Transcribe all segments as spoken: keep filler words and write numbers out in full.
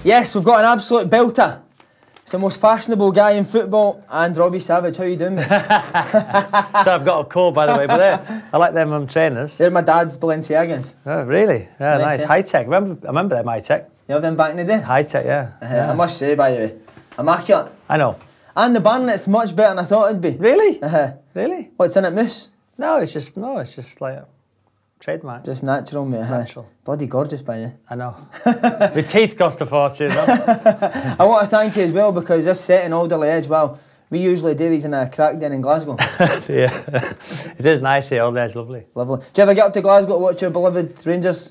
Yes, we've got an absolute belter. It's the most fashionable guy in football, and Robbie Savage. How you doing, mate? So I've got a call, by the way, but they're, I like them um, trainers. They're my dad's Balenciagas. Oh, really? Yeah, Nice, nice. yeah. High tech. Remember, I remember them high tech. You have them back in the day? High tech, yeah. Uh, yeah. I must say, by the way, immaculate. I know. And the barnet's much better than I thought it'd be. Really? Uh-huh. Really? What's in it, Moose? No, it's just no, it's just like a trademark. Just natural, mate. Uh-huh. Natural. Bloody gorgeous, by the way. I know. My teeth cost a fortune, though. I want to thank you as well, because this set in Alderley Edge, well, we usually do these in a crack den in Glasgow. Yeah. It is nice here, Alderley Edge, lovely. Lovely. Do you ever get up to Glasgow to watch your beloved Rangers?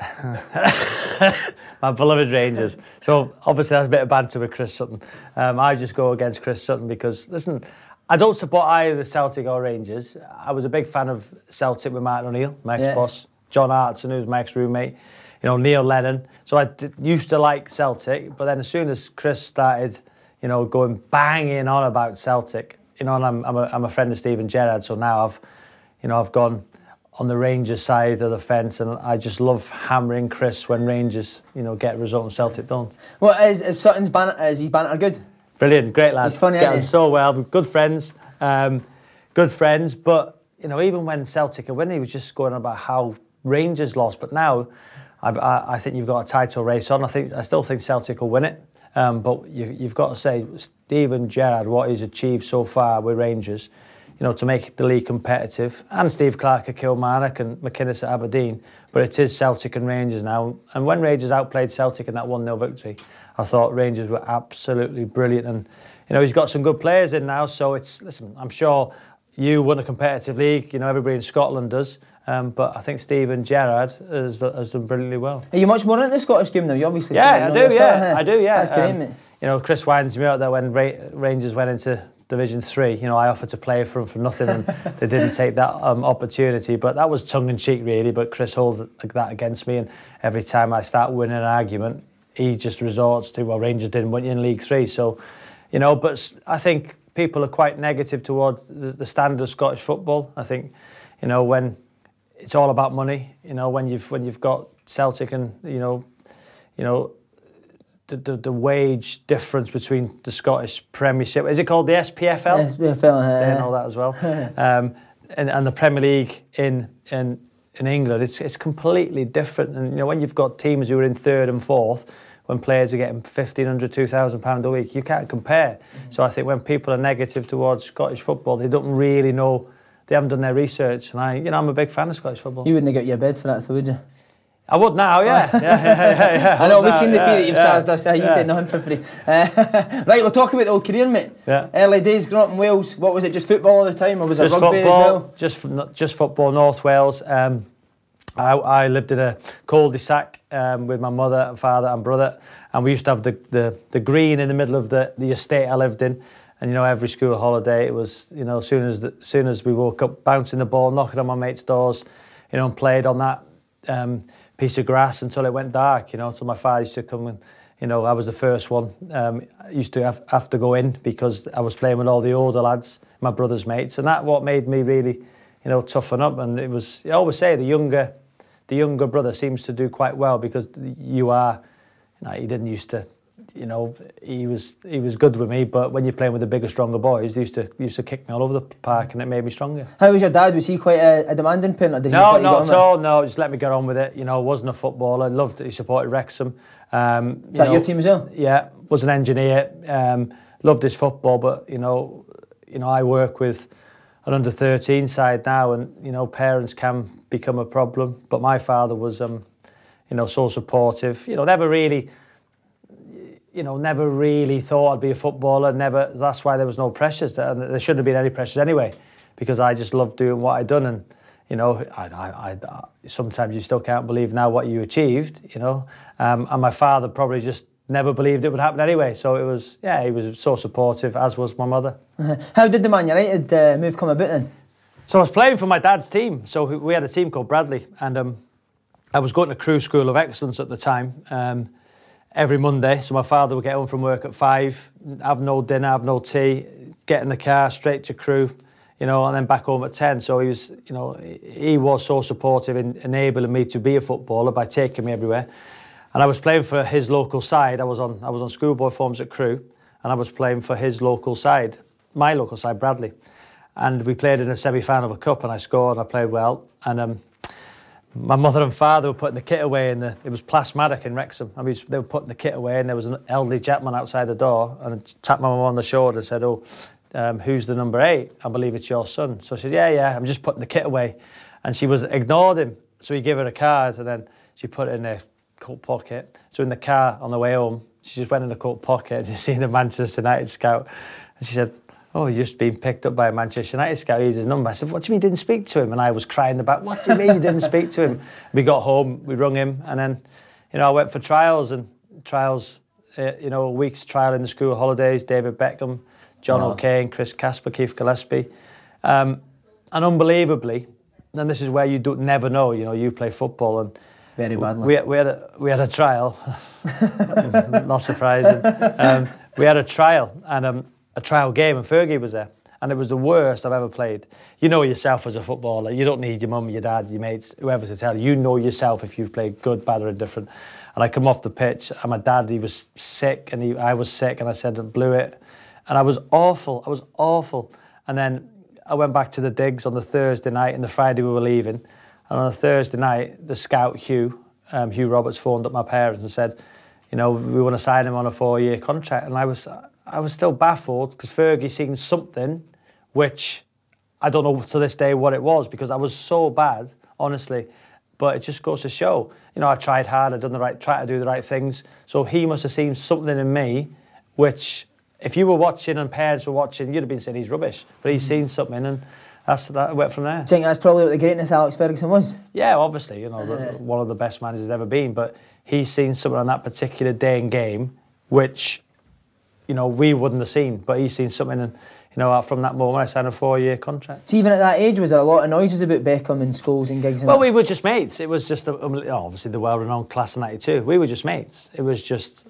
My beloved Rangers. So obviously that's a bit of banter with Chris Sutton. Um, I just go against Chris Sutton because, listen, I don't support either Celtic or Rangers. I was a big fan of Celtic with Martin O'Neill, my ex-boss, yeah. John Hartson, who's my ex-roommate, you know, Neil Lennon. So I d- used to like Celtic, but then as soon as Chris started, you know, going banging on about Celtic, you know, and I'm, I'm, a, I'm a friend of Steven Gerrard, so now I've, you know, I've gone on the Rangers side of the fence, and I just love hammering Chris when Rangers, you know, get a result and Celtic don't. Well, is, is Sutton's banter, is his banter good? Brilliant, great lad. He's funny, Getting isn't he? so well, good friends, um, good friends. But you know, even when Celtic are winning, he was just going on about how Rangers lost. But now, I, I, I think you've got a title race on. I think I still think Celtic will win it. Um, but you, you've got to say, Steven Gerrard, what he's achieved so far with Rangers, you know, to make the league competitive, and Steve Clarke at Kilmarnock and McInnes at Aberdeen. But it is Celtic and Rangers now. And when Rangers outplayed Celtic in that one nil victory, I thought Rangers were absolutely brilliant. And, you know, he's got some good players in now. So it's, listen, I'm sure you won a competitive league. You know, everybody in Scotland does. Um, but I think Steven Gerrard has, has done brilliantly well. Are you much more into the Scottish game now? You obviously Yeah, I do, yeah. I do, yeah. That's great, um, mate. You know, Chris winds me out there when Ra- Rangers went into Division three. You know, I offered to play for them for nothing, and they didn't take that um, opportunity. But that was tongue-in-cheek, really. But Chris holds that against me, and every time I start winning an argument, he just resorts to, well, Rangers didn't win you in League Three. So, you know, but I think people are quite negative towards the, the standard of Scottish football. I think, you know, when it's all about money, you know, when you've when you've got Celtic and, you know, you know, The, the, the wage difference between the Scottish Premiership, is it called the S P F L? S P F L, uh, saying all that as well, um, and, and the Premier League in in in England, it's it's completely different. And you know, when you've got teams who are in third and fourth, when players are getting fifteen hundred, two thousand pound a week, you can't compare. Mm-hmm. So I think when people are negative towards Scottish football, they don't really know, they haven't done their research. And I, you know, I'm a big fan of Scottish football. You wouldn't have got your bed for that, though, would you? I would now, yeah. yeah, yeah, yeah, yeah. I know, we've seen the fee yeah, that you've yeah, charged us. Uh, you yeah. did nothing for free. Uh, right, we'll talk about the old career, mate. Yeah. Early days growing up in Wales, what was it, just football all the time, or was Just it rugby football, as well? Just, just football, North Wales. Um, I, I lived in a cul-de-sac um, with my mother and father and brother, and we used to have the, the, the green in the middle of the, the estate I lived in. And, you know, every school holiday, it was, you know, as soon as, the, as soon as we woke up, bouncing the ball, knocking on my mates' doors, you know, and played on that um, piece of grass until it went dark, you know. So my father used to come and, you know, I was the first one. Um, I used to have, have to go in because I was playing with all the older lads, my brother's mates, and that what made me really, you know, toughen up. And it was, I always say, the younger, the younger brother seems to do quite well because you are, you know, he didn't used to, you know, he was he was good with me, but when you're playing with the bigger, stronger boys, they used to used to kick me all over the park, and it made me stronger. How was your dad? Was he quite a, a demanding parent? Or did no, he not at all. No, just let me get on with it. You know, wasn't a footballer. Loved it. He supported Wrexham. Um, Is that know, your team as well? Yeah, was an engineer. Um, loved his football, but you know, you know, I work with an under thirteen side now, and you know, parents can become a problem. But my father was, um, you know, so supportive. You know, never really. You know, never really thought I'd be a footballer. Never. That's why there was no pressures. There, and there shouldn't have been any pressures anyway, because I just loved doing what I'd done. And you know, I, I, I, sometimes you still can't believe now what you achieved. You know, um, and my father probably just never believed it would happen anyway. So it was, yeah, he was so supportive, as was my mother. How did the Man United uh, move come about then? So I was playing for my dad's team. So we had a team called Bradley, and um, I was going to Crewe School of Excellence at the time. Um, every Monday. So my father would get home from work at five, have no dinner, have no tea, get in the car straight to Crewe, you know, and then back home at ten. So he was, you know, he was so supportive in enabling me to be a footballer by taking me everywhere. And I was playing for his local side. I was on I was on schoolboy forms at Crewe, and I was playing for his local side, my local side, Bradley. And we played in a semi-final of a cup, and I scored, and I played well. And um, my mother and father were putting the kit away, in the, it was Plasmatic in Wrexham. I mean, they were putting the kit away, and there was an elderly gentleman outside the door, and I tapped my mum on the shoulder and said, oh, um, who's the number eight? I believe it's your son. So I said, yeah, yeah, I'm just putting the kit away. And she was ignored him, so he gave her a card, and then she put it in her coat pocket. So in the car on the way home, she just went in the coat pocket and just seen the Manchester United scout. And she said, oh, you've just been picked up by a Manchester United scout, here's his number. I said, what do you mean you didn't speak to him? And I was crying in the back, what do you mean you didn't speak to him? We got home, we rung him, and then, you know, I went for trials, and trials, uh, you know, a week's trial in the school holidays, David Beckham, John wow. O'Kane, Chris Casper, Keith Gillespie. Um, and unbelievably, and this is where you do never know, you know, you play football, and very badly. We, we, had a, we had a trial, not surprising. Um, we had a trial, and um, a trial game, and Fergie was there, and it was the worst I've ever played. You know yourself as a footballer. You don't need your mum, your dad, your mates, whoever to tell you. You know yourself if you've played good, bad, or indifferent. And I come off the pitch, and my dad, he was sick, and he, I was sick, and I said, I blew it. And I was awful. I was awful. And then I went back to the digs on the Thursday night, and the Friday we were leaving. And on the Thursday night, the scout, Hugh, um, Hugh Roberts, phoned up my parents and said, you know, we want to sign him on a four-year contract. And I was... I was still baffled because Fergie seen something which I don't know to this day what it was, because I was so bad, honestly. But it just goes to show, you know, I tried hard, I'd done the right, tried to do the right things. So he must have seen something in me which, if you were watching and parents were watching, you'd have been saying he's rubbish. But he's seen something, and that's that went from there. Do you think that's probably what the greatness Alex Ferguson was? Yeah, obviously, you know, the, one of the best managers ever been. But he's seen something on that particular day and game which, you know, we wouldn't have seen, but he's seen something, and, you know, from that moment I signed a four-year contract. So even at that age, was there a lot of noises about Beckham in schools and gigs? And well, that? we were just mates. It was just, a, obviously, the well-renowned class of ninety-two. We were just mates. It was just,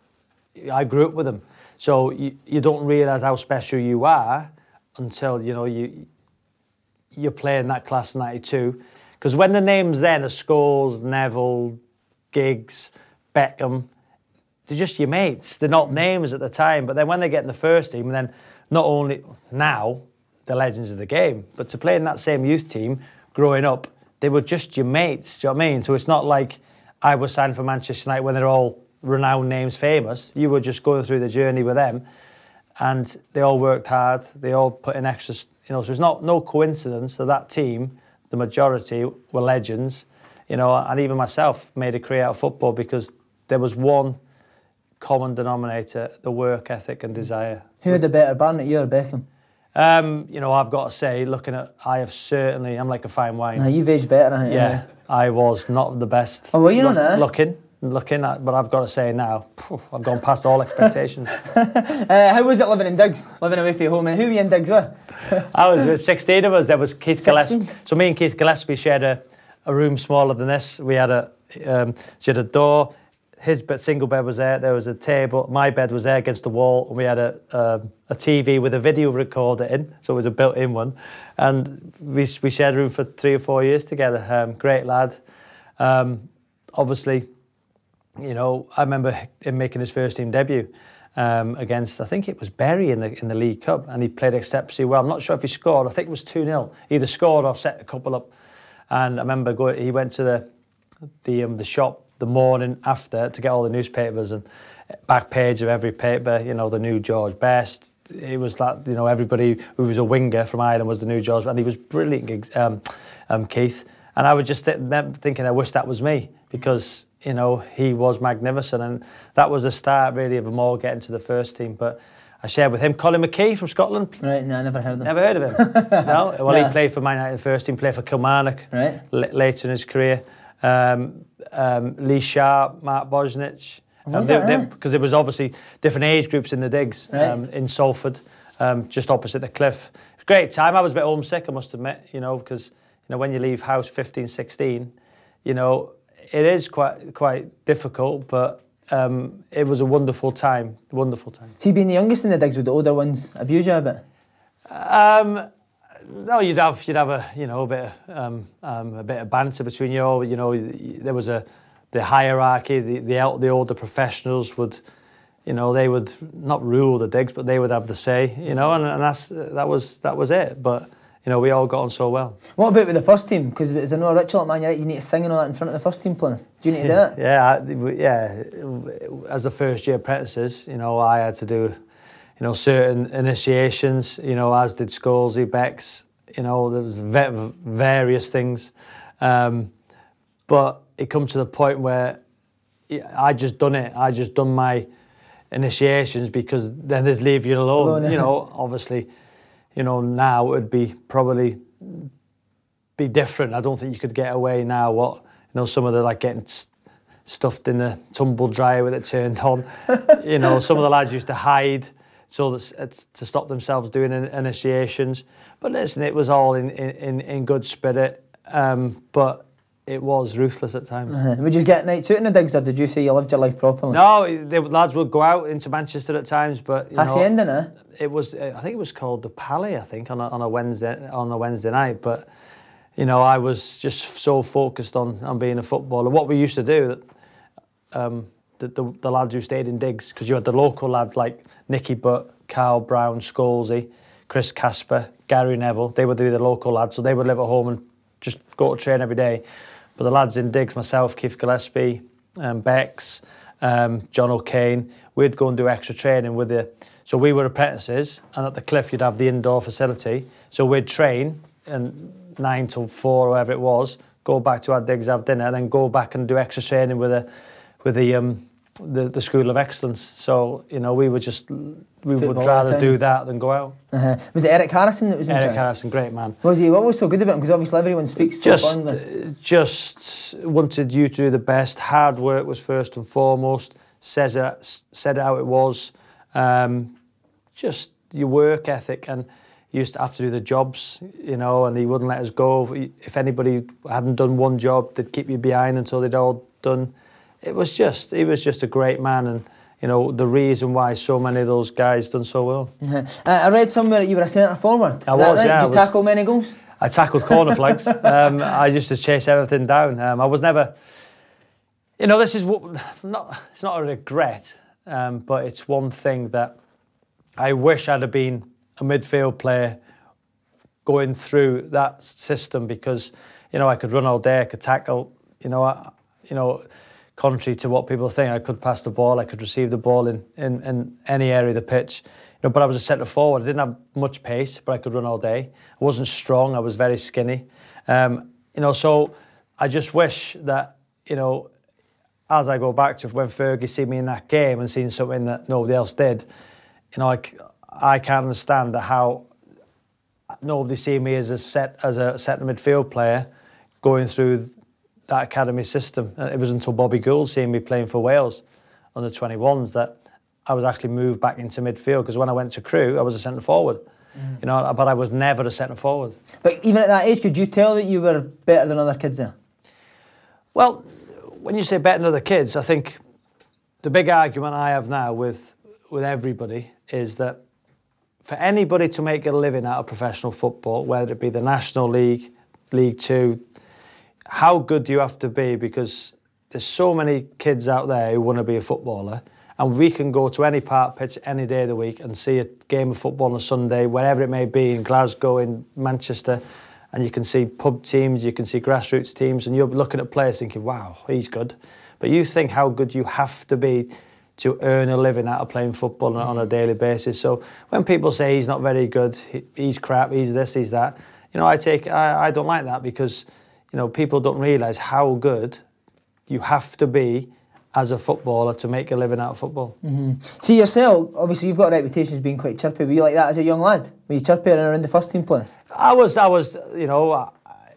I grew up with them. So you, you don't realise how special you are until, you know, you, you're playing that class of ninety-two. Because when the names then are Scholes, Neville, Giggs, Beckham, they're just your mates. They're not names at the time, but then when they get in the first team, and then not only now, the legends of the game, but to play in that same youth team, growing up, they were just your mates, do you know what I mean? So it's not like I was signed for Manchester United when they're all renowned names, famous. You were just going through the journey with them, and they all worked hard, they all put in extra, you know, so it's not no coincidence that that team, the majority, were legends, you know, and even myself made a career out of football because there was one common denominator, the work ethic and desire. Who had the better Barnett, you or Beckham? Um, you know, I've got to say, looking at, I have certainly, I'm like a fine wine. No, you've aged better, haven't you? Yeah, I was not the best. Oh, were you look, not? Looking, looking at, but I've got to say now, phew, I've gone past all expectations. uh, how was it living in digs, living away from your home? And who were you in digs with? I was with sixteen of us. There was Keith sixteen? Gillespie. So me and Keith Gillespie shared a, a room smaller than this. We had a, um, she had a door. His bed, single bed was there, there was a table, my bed was there against the wall, and we had a, um, a T V with a video recorder in, so it was a built-in one. And we, we shared a room for three or four years together. Um, great lad. Um, obviously, you know, I remember him making his first team debut um, against, I think it was Bury in the in the League Cup, and he played exceptionally well. I'm not sure if he scored, I think it was two nil. Either scored or set a couple up. And I remember going, he went to the, the, um, the shop the morning after to get all the newspapers, and back page of every paper, you know, the new George Best. It was that, you know, everybody who was a winger from Ireland was the new George, and he was brilliant, um, um, Keith. And I was just th thinking, I wish that was me, because, you know, he was magnificent, and that was the start really of them all getting to the first team. But I shared with him Colin McKee from Scotland. Right, no, I never heard of him. Never heard of him? No? Well, no. He played for Man United first team, played for Kilmarnock right. later in his career. Um, um, Lee Sharp, Mark Bosnich, because um, eh? There was obviously different age groups in the digs right. um, in Salford, um, just opposite the cliff. It was a great time. I was a bit homesick, I must admit, you know, because, you know, when you leave house fifteen, sixteen, you know, it is quite quite difficult, but um, it was a wonderful time, wonderful time. So you being the youngest in the digs, with the older ones abuse you a bit? Um, No, you'd have you'd have a you know a bit of, um, um, a bit of banter between you all. You know, there was a the hierarchy, the the, el- the older professionals would, you know, they would not rule the digs, but they would have the say, you know, and, and that's that was that was it. But you know, we all got on so well. What about with the first team? Because as I know a ritual at Man United, you need to sing and all that in front of the first team players. Do you need to do that? Yeah, I- yeah. As the first year apprentices, you know, I had to do, you know, certain initiations. You know, as did Scholesy, Becks. You know, there was ve- various things, um, but it come to the point where I just done it. I just done my initiations because then they'd leave you alone. Alone, you know, obviously, you know, now it would be probably be different. I don't think you could get away now. What you know, some of the like getting st- stuffed in the tumble dryer with it turned on. You know, some of the lads used to hide so that it's to stop themselves doing in- initiations. But listen, it was all in in, in good spirit. Um, but it was ruthless at times. Uh-huh. Would you just get nights out in the digs, or did you say you lived your life properly? No, the lads would go out into Manchester at times, but you That's know, the ending, eh? it was. I think it was called the Pally. I think on a, on a Wednesday on a Wednesday night. But you know, I was just so focused on on being a footballer. What we used to do, um, the, the the lads who stayed in digs, because you had the local lads like Nicky Butt, Carl Brown, Scholesy, Chris Casper, Gary Neville. They would be the local lads, so they would live at home and just go to train every day. But the lads in digs, myself, Keith Gillespie, um, Becks, um, John O'Kane, we'd go and do extra training with the. So we were apprentices, and at the Cliff you'd have the indoor facility. So we'd train, and nine till four, or whatever it was, go back to our digs, have dinner, and then go back and do extra training with the, with the um, the, the School of Excellence. So you know, we would just we Football would rather time. do that than go out. Uh-huh. Was it Eric Harrison that was in Eric charge? Harrison, great man. Was he? What was so good about him? Because obviously everyone speaks so Just, fondly. just wanted you to do the best. Hard work was first and foremost. Says it, said it how it was. Um, just your work ethic, and you used to have to do the jobs, you know. And he wouldn't let us go. If anybody hadn't done one job, they'd keep you behind until they'd all done. It was just, he was just a great man, and you know the reason why so many of those guys done so well. Uh-huh. Uh, I read somewhere that you were a centre forward. Is I that was, right? yeah, Did I you was. tackle many goals? I tackled corner flags. Um, I used to chase everything down. Um, I was never, you know, this is what, not, it's not a regret, um, but it's one thing that I wish I'd have been a midfield player going through that system, because, you know, I could run all day, I could tackle, you know, I, you know, contrary to what people think, I could pass the ball, I could receive the ball in, in, in any area of the pitch. You know, but I was a centre forward. I didn't have much pace, but I could run all day. I wasn't strong. I was very skinny. Um, you know, so I just wish that, you know, as I go back to when Fergie see me in that game and seeing something that nobody else did, you know, I, I can't understand how nobody see me as a set as a centre midfield player going through that academy system. It was until Bobby Gould seeing me playing for Wales under twenty-ones that I was actually moved back into midfield, because when I went to Crewe, I was a centre forward. Mm. You know, but I was never a centre forward. But even at that age, could you tell that you were better than other kids there? Well, when you say better than other kids, I think the big argument I have now with with everybody is that for anybody to make a living out of professional football, whether it be the National League, League Two, how good do you have to be? Because there's so many kids out there who want to be a footballer. And we can go to any park pitch any day of the week and see a game of football on a Sunday, wherever it may be, in Glasgow, in Manchester, and you can see pub teams, you can see grassroots teams, and you're looking at players thinking, wow, he's good. But you think how good you have to be to earn a living out of playing football on a daily basis. So when people say he's not very good, he, he's crap, he's this, he's that, you know, I take, I, I don't like that, because, you know, people don't realise how good you have to be as a footballer to make a living out of football. Mm-hmm. See yourself, obviously you've got a reputation as being quite chirpy. Were you like that as a young lad? Were you chirpy around the first team players? I was, I was, you know, I,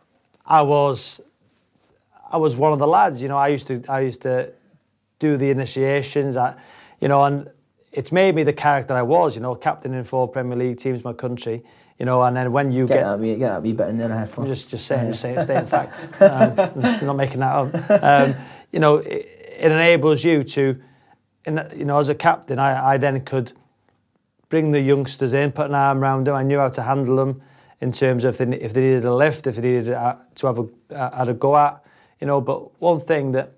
I was, I was one of the lads. You know, I used to, I used to do the initiations. I, you know, and it's made me the character I was. You know, captain in four Premier League teams, my country. You know, and then when you get, get that wee, get that wee bit in there, I had for. Just, just saying, just saying, stating facts. Um, just not making that up. Um, you know. It, It enables you to, you know, as a captain, I, I then could bring the youngsters in, put an arm around them. I knew how to handle them in terms of if they, if they needed a lift, if they needed to have a, had a go at, you know. But one thing that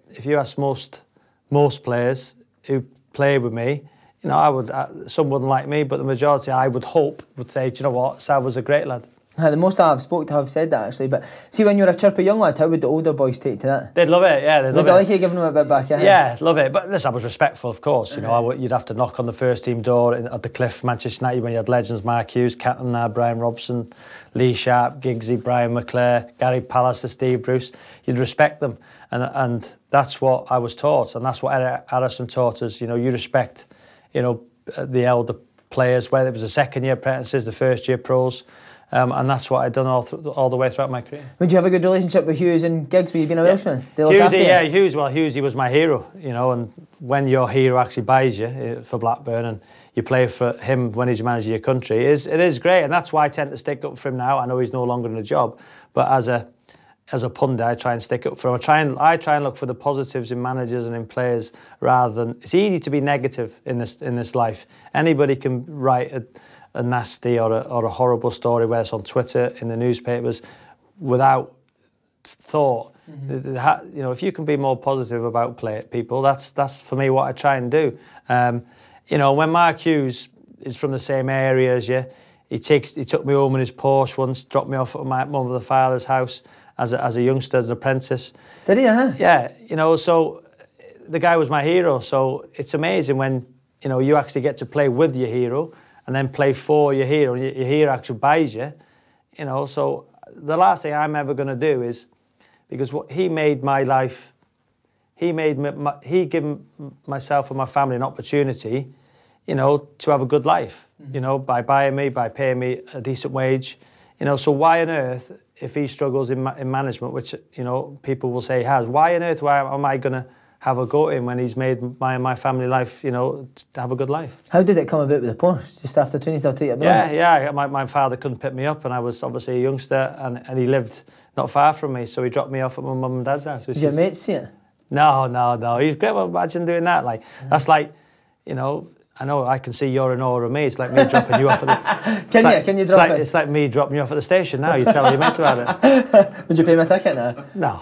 if you ask most most players who play with me, you know, I would uh, some wouldn't like me, but the majority, I would hope, would say, do you know what, Sav was a great lad. Uh, the most I've spoke to have said that actually. But see, when you're a chirpy young lad, how would the older boys take to that? They'd love it, yeah. They'd love They'd it. like you giving them a bit back, yeah. Yeah, love it. But listen, I was respectful, of course. You know, I would, you'd have to knock on the first team door in, at the Cliff, Manchester United, when you had legends Mark Hughes, Cantona, Brian Robson, Lee Sharp, Giggsy, Brian McClare, Gary Pallister, Steve Bruce. You'd respect them, and and that's what I was taught, and that's what Eric Harrison taught us. You know, you respect, you know, the elder players, whether it was the second year apprentices, the first year pros. Um, and that's what I'd done all, th all the way throughout my career. Would you have a good relationship with Hughes and Giggsby? You've been a Welshman. They look Hughesy, after you? yeah, Hughes. Well, Hughesy was my hero, you know. And when your hero actually buys you uh, for Blackburn, and you play for him when he's manager of your country, it is it is great. And that's why I tend to stick up for him now. I know he's no longer in a job, but as a as a pundit, I try and stick up for him. I try and I try and look for the positives in managers and in players, rather than, it's easy to be negative in this in this life. Anybody can write a, a nasty or a, or a horrible story, whether it's on Twitter, in the newspapers, without thought. Mm-hmm. You know, if you can be more positive about play people, that's that's for me what I try and do. Um, you know, when Mark Hughes is from the same area as you, he takes he took me home in his Porsche once, dropped me off at my mum and father's house as a, as a youngster, as an apprentice. Did he? Huh? Yeah, you know, so the guy was my hero. So it's amazing when, you know, you actually get to play with your hero and then play for your hero, and your hero actually buys you. You know, so the last thing I'm ever going to do is, because what he made my life, he made me, my, he given myself and my family an opportunity, you know, to have a good life. Mm-hmm. You know, by buying me, by paying me a decent wage. You know, so why on earth, if he struggles in, ma in management, which, you know, people will say he has, why on earth why am I going to have a go at him when he's made my my family life, you know, to have a good life? How did it come about with the Porsche? Just after training, they'll take you Yeah, yeah. My, my father couldn't pick me up, and I was obviously a youngster, and, and he lived not far from me, so he dropped me off at my mum and dad's house. Did your mates see it? No, no, no. He's great. Well, imagine doing that. Like, yeah. That's like, you know, I know I can see you're in awe of me. It's like me dropping you off at the... Can you? Like, Can you it's drop like, it? It's like me dropping you off at the station now. You tell all your mates about it. Would you pay my ticket now? No.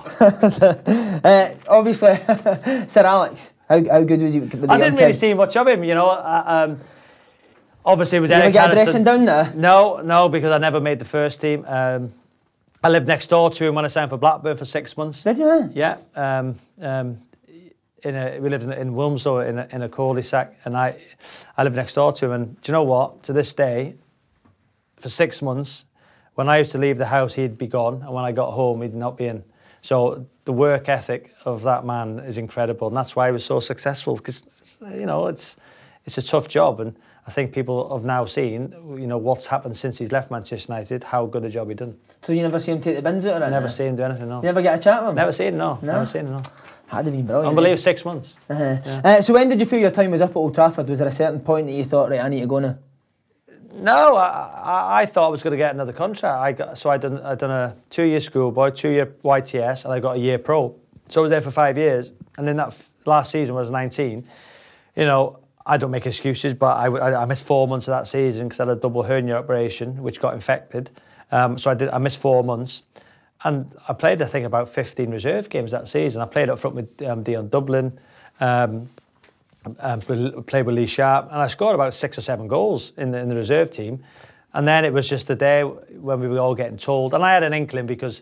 uh, obviously, Sir Alex, how, how good was he? With the I didn't really kid? see much of him, you know. Uh, um, obviously, it was Did Eric you ever get a Harrison. dressing down there? No, no, because I never made the first team. Um, I lived next door to him when I signed for Blackburn for six months. Did you? Yeah. Um, um, In a, we lived in, in Wilmslow in a, in a cul-de-sac, and I, I lived next door to him. And do you know what? To this day, for six months, when I used to leave the house, he'd be gone, and when I got home, he'd not be in. So the work ethic of that man is incredible, and that's why he was so successful. Because, you know, it's it's a tough job, and I think people have now seen, you know, what's happened since he's left Manchester United, how good a job he done. So you never see him take the bins out or anything? Never seen him do anything. No. You never get a chat with him? Never seen him. No. No? Never seen him. No. That'd have been brilliant. Unbelievable, six months. Uh-huh. Yeah. uh, so when did you feel your time was up at Old Trafford? Was there a certain point that you thought, right, I need to go now? No, I, I, I thought I was going to get another contract. I got, so I done I done a two-year schoolboy, two-year Y T S, and I got a year pro. So I was there for five years, and in that f last season when I was nineteen, you know, I don't make excuses, but I, I, I missed four months of that season because I had a double hernia operation, which got infected. Um, so I did. I missed four months. And I played, I think, about fifteen reserve games that season. I played up front with um, Dion Dublin, um, um, played with Lee Sharp, and I scored about six or seven goals in the, in the reserve team. And then it was just a day when we were all getting told, and I had an inkling because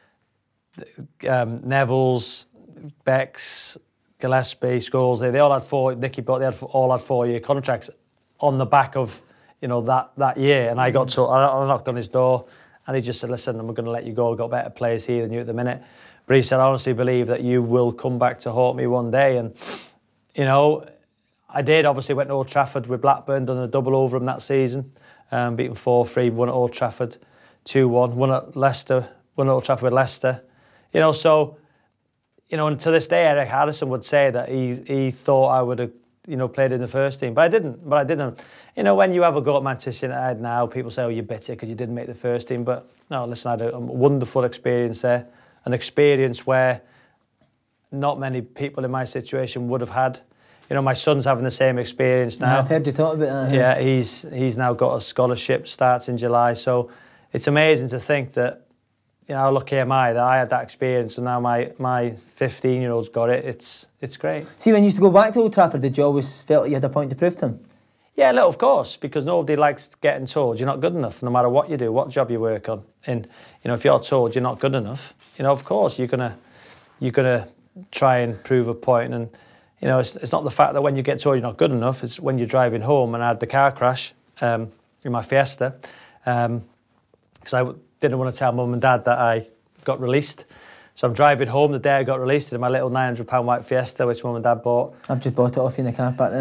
um, Neville's, Becks, Gillespie, Scholes, they, they all had four, Nicky Butt, they had, all had four-year contracts on the back of, you know, that, that year. And I got to, I knocked on his door, and he just said, listen, I'm going to let you go. I've got better players here than you at the minute. But he said, I honestly believe that you will come back to haunt me one day. And, you know, I did. Obviously went to Old Trafford with Blackburn, done a double over him that season. Um, beaten four three, won at Old Trafford two one. Won at Leicester, won at Old Trafford with Leicester. You know, so, you know, and to this day, Eric Harrison would say that he, he thought I would have, you know, played in the first team. But I didn't. But I didn't. You know, when you have a go at Manchester United now, people say, oh, you're bitter because you didn't make the first team. But no, listen, I had a wonderful experience there. An experience where not many people in my situation would have had. You know, my son's having the same experience now. Yeah, I've heard you talk about that. Yeah, he's, he's now got a scholarship, starts in July. So it's amazing to think that, you know, how lucky am I that I had that experience and now my my fifteen-year-old's got it. It's it's great. See, when you used to go back to Old Trafford, did you always feel like you had a point to prove to him? Yeah, look, of course, because nobody likes getting told you're not good enough, no matter what you do, what job you work on. And you know, if you're told you're not good enough, you know, of course you're gonna you're gonna try and prove a point. And you know, it's it's not the fact that when you get told you're not good enough, it's when you're driving home. And I had the car crash um, in my Fiesta because um, I didn't want to tell mum and dad that I got released. So I'm driving home the day I got released in my little nine hundred pound white Fiesta, which mum and dad bought. I've just bought it off you in the car park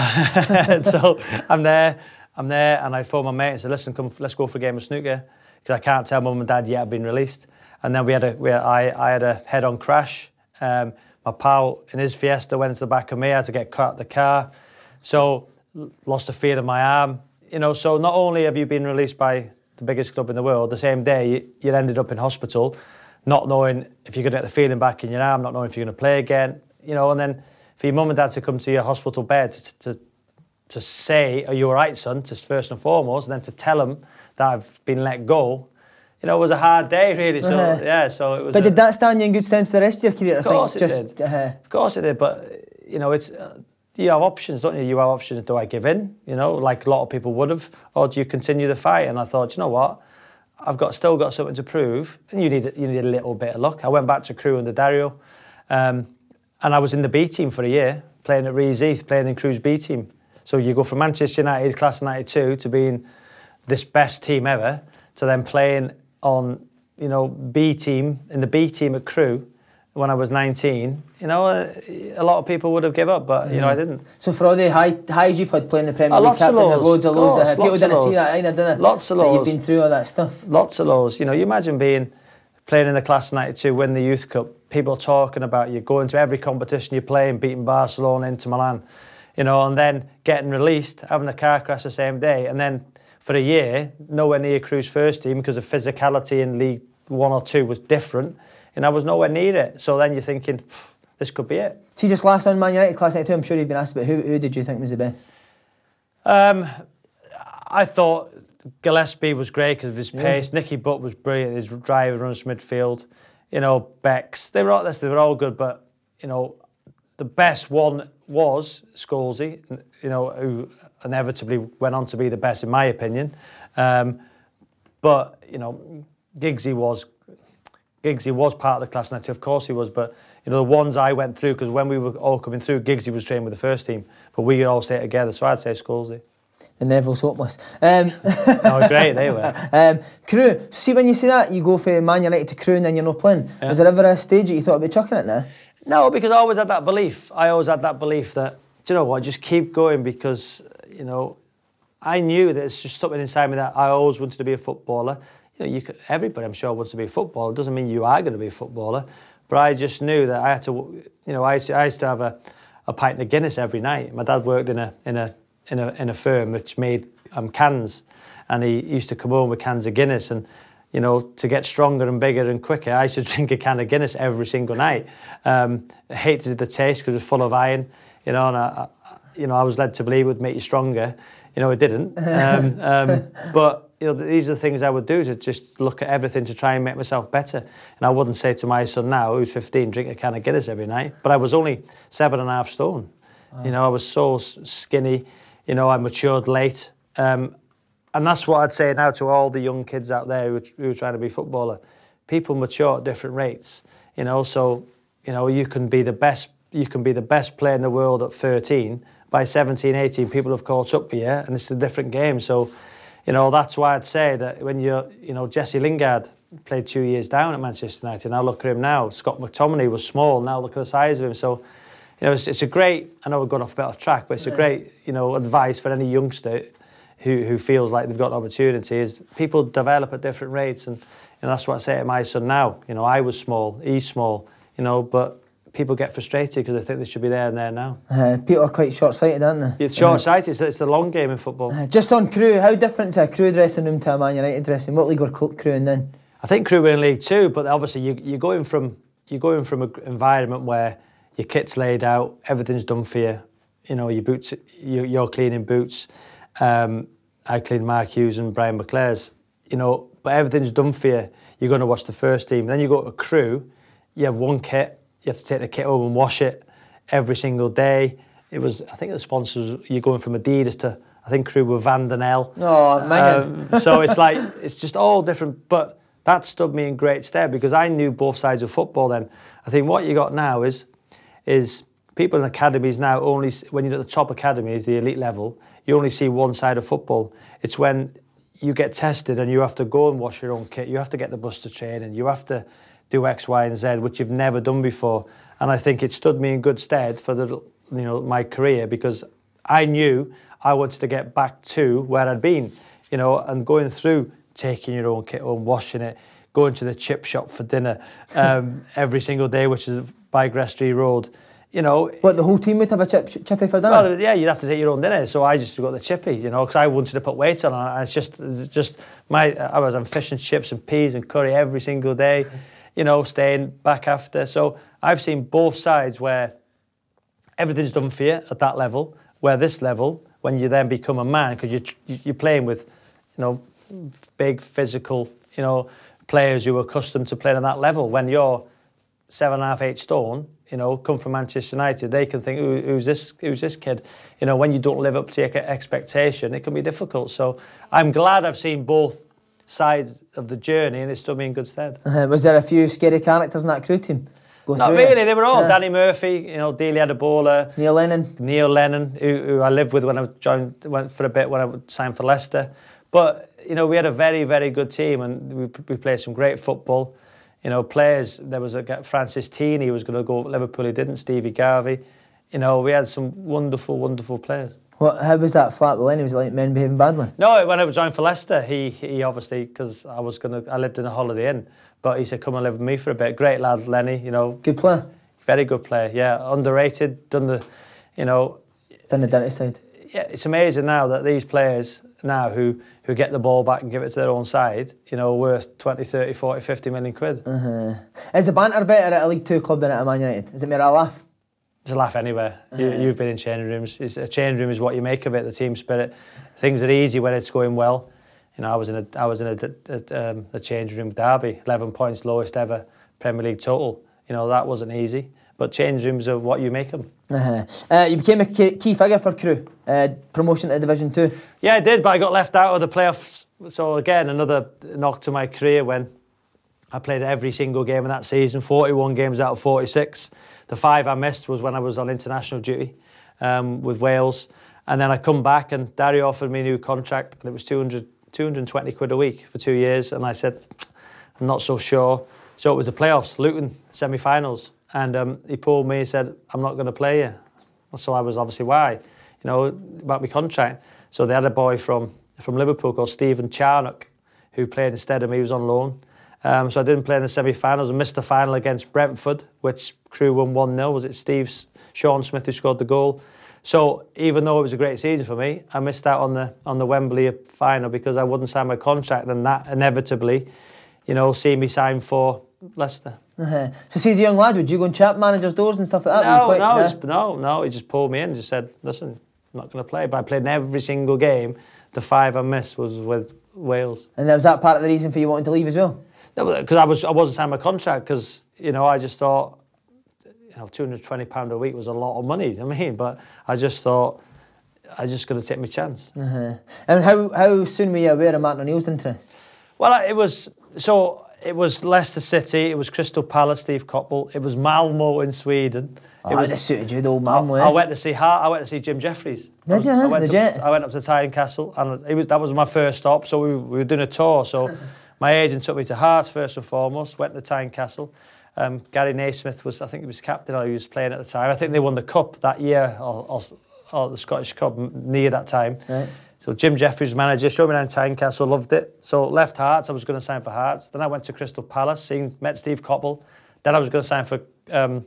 then. So I'm there, I'm there, and I phoned my mate and said, "Listen, come, let's go for a game of snooker," because I can't tell mum and dad yet I've been released. And then we had a, we had, I, I had a head-on crash. Um, my pal in his Fiesta went into the back of me. I had to get cut out the car, so lost a feel of my arm. You know, so not only have you been released by the biggest club in the world, the same day you, you ended up in hospital, not knowing if you're going to get the feeling back in your arm, not knowing if you're going to play again, you know, and then for your mum and dad to come to your hospital bed to, to, to say, are you all right, son, to first and foremost, and then to tell them that I've been let go, you know, it was a hard day, really. So, uh-huh. yeah, so it was... But a, did that stand you in good stead for the rest of your career? Of course I think? it Just, did. Uh-huh. Of course it did, but, you know, it's... Uh, you have options, don't you? You have options. Do I give in, you know, like a lot of people would have, or do you continue the fight? And I thought, you know what? I've got still got something to prove, and you need you need a little bit of luck. I went back to Crewe under Dario, um, and I was in the B team for a year, playing at Rees Heath, playing in Crewe's B team. So you go from Manchester United class of ninety-two to being this best team ever, to then playing on, you know, B team in the B team at Crewe when I was nineteen. You know, a lot of people would have given up, but, you yeah. know, I didn't. So for all the high, highs you've had playing the Premier League, lots captain, of lows, there's loads of lows. Course, People didn't see that either, did they? Lots of lows. You've been through all that stuff. Lots of lows. You know, you imagine being, playing in the class of ninety-two, win the Youth Cup, people talking about you, going to every competition you play and beating Barcelona, Inter Milan, you know, and then getting released, having a car crash the same day, and then for a year, nowhere near Crewe's first team because the physicality in League One or Two was different, and I was nowhere near it. So then you're thinking, this could be it. See, just last on Man United class ninety-two, I'm sure you've been asked about who, who did you think was the best? Um, I thought Gillespie was great because of his pace. Yeah. Nicky Butt was brilliant. His drive runs midfield. You know, Becks. They were all they were all good, but you know, the best one was Scholesy. You know, who inevitably went on to be the best in my opinion. Um, but you know, Giggsy was. Giggsy was part of the class ninety-two, of course he was, but you know the ones I went through, because when we were all coming through, Giggsy was training with the first team, but we could all stay together, so I'd say Scholesy. The Neville's hopeless. Um, no, great, they were. Um, Crewe, see when you see that, you go from Man United to Crewe and then you're not playing. Yeah. Was there ever a stage that you thought about chucking it now? No, because I always had that belief. I always had that belief that, do you know what, just keep going, because, you know, I knew that it's just something inside me that I always wanted to be a footballer. You know, you could, everybody, I'm sure, wants to be a footballer. It doesn't mean you are going to be a footballer. But I just knew that I had to, you know, I used to, I used to have a, a pint of Guinness every night. My dad worked in a in a in a in a firm which made um, cans, and he used to come home with cans of Guinness. And you know, to get stronger and bigger and quicker, I should drink a can of Guinness every single night. Um, I hated the taste because it was full of iron. You know, and I, I, you know, I was led to believe it would make you stronger. You know, it didn't. Um, um, but you know, these are the things I would do, to just look at everything to try and make myself better. And I wouldn't say to my son now, who's fifteen, drink a can of Guinness every night. But I was only seven and a half stone. Wow. You know, I was so skinny. You know, I matured late. Um, and that's what I'd say now to all the young kids out there who are, who are trying to be footballer. People mature at different rates. You know, so you know you can be the best. You can be the best player in the world at thirteen. By seventeen, eighteen, people have caught up with you, and it's a different game. So, you know, that's why I'd say that when you're, you know, Jesse Lingard played two years down at Manchester United. Now look at him now. Scott McTominay was small. Now look at the size of him. So, you know, it's, it's a great, I know we've gone off a bit off track, but it's a great, you know, advice for any youngster who, who feels like they've got an opportunity, is people develop at different rates. And, and that's what I say to my son now. You know, I was small, he's small, you know, but people get frustrated because they think they should be there and there now. Uh, people are quite short-sighted, aren't they? It's short-sighted, uh, it's, it's the long game in football. Uh, just on Crewe, how different is a Crewe dressing room to a Man United dressing room? What league were Crewe in then? I think Crewe were in League Two, but obviously you, you're going from you're going from an environment where your kit's laid out, everything's done for you. You know, your boots, you, you're cleaning boots. Um, I cleaned Mark Hughes and Brian McClare's. you know, but everything's done for you. You're going to watch the first team. Then you go to Crewe, you have one kit, you have to take the kit home and wash it every single day. It was, I think the sponsors, you're going from Adidas to, I think Crewe were Van den El. Oh, man. Um, so it's like, it's just all different, but that stood me in great stead because I knew both sides of football then. I think what you got now is, is people in academies now only, when you're at the top academies, the elite level, you only see one side of football. It's when you get tested and you have to go and wash your own kit, you have to get the bus to training, you have to do X, Y, and Z, which you've never done before. And I think it stood me in good stead for the, you know, my career because I knew I wanted to get back to where I'd been, you know, and going through taking your own kit home, washing it, going to the chip shop for dinner um, every single day, which is by Grestry Road. You know, what, the whole team would have a chip, chippy for dinner? Well, yeah, you'd have to take your own dinner. So I just got the chippy, you know, because I wanted to put weight on. And it's just, it's just my. I was on fish and chips and peas and curry every single day, you know, staying back after. So I've seen both sides where everything's done for you at that level. Where this level, when you then become a man, because you're you're playing with, you know, big physical, you know, players who are accustomed to playing at that level. When you're seven and a half, eight stone. You know, come from Manchester United, they can think, Who, who's this? Who's this kid? You know, when you don't live up to your expectation, it can be difficult. So I'm glad I've seen both sides of the journey, and it's stood me in good stead. Uh-huh. Was there a few scary characters in that Crewe team? Go Not really. It? They were all yeah. Danny Murphy, you know, Dealey Adebola, Neil Lennon, Neil Lennon, who, who I lived with when I joined, went for a bit when I signed for Leicester. But you know, we had a very, very good team, and we, we played some great football. You know, players, there was a Francis Teeny who was going to go to Liverpool, he didn't, Stevie Garvey. You know, we had some wonderful, wonderful players. What, how was that flat with Lenny? Was it like men behaving badly? No, when I was joined for Leicester, he he obviously, because I was going to, I lived in a Holiday Inn, but he said, come and live with me for a bit. Great lad, Lenny, you know. Good player? Very good player, yeah. Underrated, done the, you know. Done the dirty side. Yeah, it's amazing now that these players now who who get the ball back and give it to their own side, you know, worth twenty, thirty, forty, fifty million quid. Uh-huh. Is the banter better at a League Two club than at a Man United? Is it more a laugh? It's a laugh anywhere. Uh-huh. You, you've been in changing rooms. It's, a change room is what you make of it, the team spirit. Things are easy when it's going well. You know, I was in a I was in a, a, um, a change room derby, eleven points, lowest ever Premier League total. You know, that wasn't easy. But change rooms are what you make them. Uh-huh. Uh, you became a key, key figure for Crewe, uh, promotion to Division Two. Yeah, I did, but I got left out of the playoffs. So again, another knock to my career when I played every single game in that season, forty-one games out of forty-six. The five I missed was when I was on international duty um, with Wales. And then I come back and Dario offered me a new contract and it was two hundred, two hundred twenty quid a week for two years. And I said, I'm not so sure. So it was the playoffs, Luton, semi-finals. And um, he pulled me and said, I'm not going to play you. So I was obviously, why? You know, about my contract. So they had a boy from, from Liverpool called Stephen Charnock who played instead of me, he was on loan. Um, so I didn't play in the semi-finals and missed the final against Brentford, which Crewe won one nil. Was it Steve, Sean Smith who scored the goal? So even though it was a great season for me, I missed out on the on the Wembley final because I wouldn't sign my contract, and that inevitably, you know, see me sign for Leicester. Uh-huh. So see, as a young lad, would you go and chat managers' doors and stuff like that? No, quite, no, yeah? just, no, no. He just pulled me in and just said, listen, I'm not going to play. But I played in every single game. The five I missed was with Wales. And was that part of the reason for you wanting to leave as well? No, because I, was, I wasn't signing my contract because, you know, I just thought, you know, two hundred twenty pounds a week was a lot of money, I mean, but I just thought, I'm just going to take my chance. Uh-huh. And how, how soon were you aware of Martin O'Neill's interest? Well, it was, so it was Leicester City, it was Crystal Palace, Steve Coppell, it was Malmo in Sweden. Oh, it was, that suited you, the old Malmo. I, I went to see Hart, I went to see Jim Jeffries. Did I was, you? I went, the up, I went up to Tynecastle, and it was, that was my first stop, so we, we were doing a tour, so my agent took me to Hearts first and foremost, went to Tynecastle. Um, Gary Naismith was, I think he was captain, or he was playing at the time. I think they won the Cup that year, or, or, or the Scottish Cup near that time. Right. So Jim Jeffries, manager, showed me around Tynecastle, loved it. So left Hearts, I was going to sign for Hearts. Then I went to Crystal Palace, seen, met Steve Coppell. Then I was going to sign for um,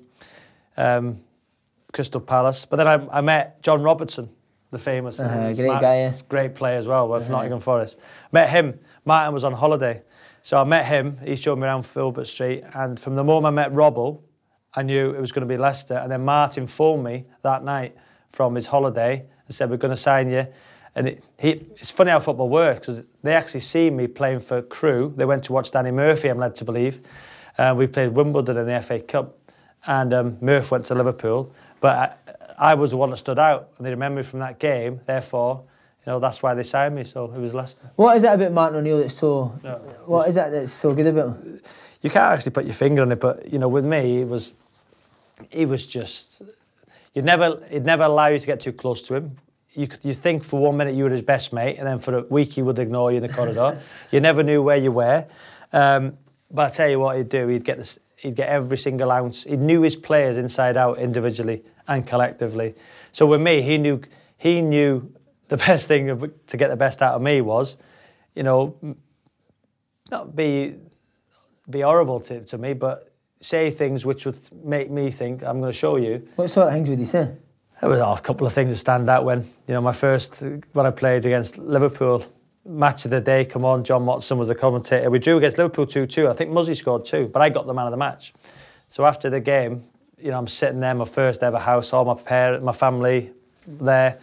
um, Crystal Palace. But then I, I met John Robertson, the famous. Uh-huh, great Martin, guy, yeah. Great player as well, with uh-huh. Nottingham Forest. Met him. Martin was on holiday. So I met him, he showed me around Filbert Street, and from the moment I met Robbo, I knew it was going to be Leicester. And then Martin phoned me that night from his holiday and said, we're going to sign you. And it, he, it's funny how football works, because they actually see me playing for Crewe. They went to watch Danny Murphy, I'm led to believe. Uh, we played Wimbledon in the F A Cup, and um, Murph went to Liverpool. But I, I was the one that stood out, and they remember me from that game. Therefore, you know, that's why they signed me. So it was Leicester. What is it about Martin O'Neill that's so? No, what is it that's so good about him? You can't actually put your finger on it, but you know, with me, it was, he was just. You'd never, he'd never allow you to get too close to him. You could, you think for one minute you were his best mate, and then for a week he would ignore you in the corridor. You never knew where you were. Um, but I tell you what he'd do, he'd get this, he'd get every single ounce. He knew his players inside out, individually and collectively. So with me, he knew, he knew the best thing to get the best out of me was, you know, not be, be horrible to, to me, but say things which would make me think, I'm going to show you. What sort of things would he say? There was oh, a couple of things that stand out when, you know, my first, when I played against Liverpool, match of the day, come on, John Motson was the commentator. We drew against Liverpool two two. I think Muzzy scored two, but I got the man of the match. So after the game, you know, I'm sitting there, my first ever house, all my parents, my family there.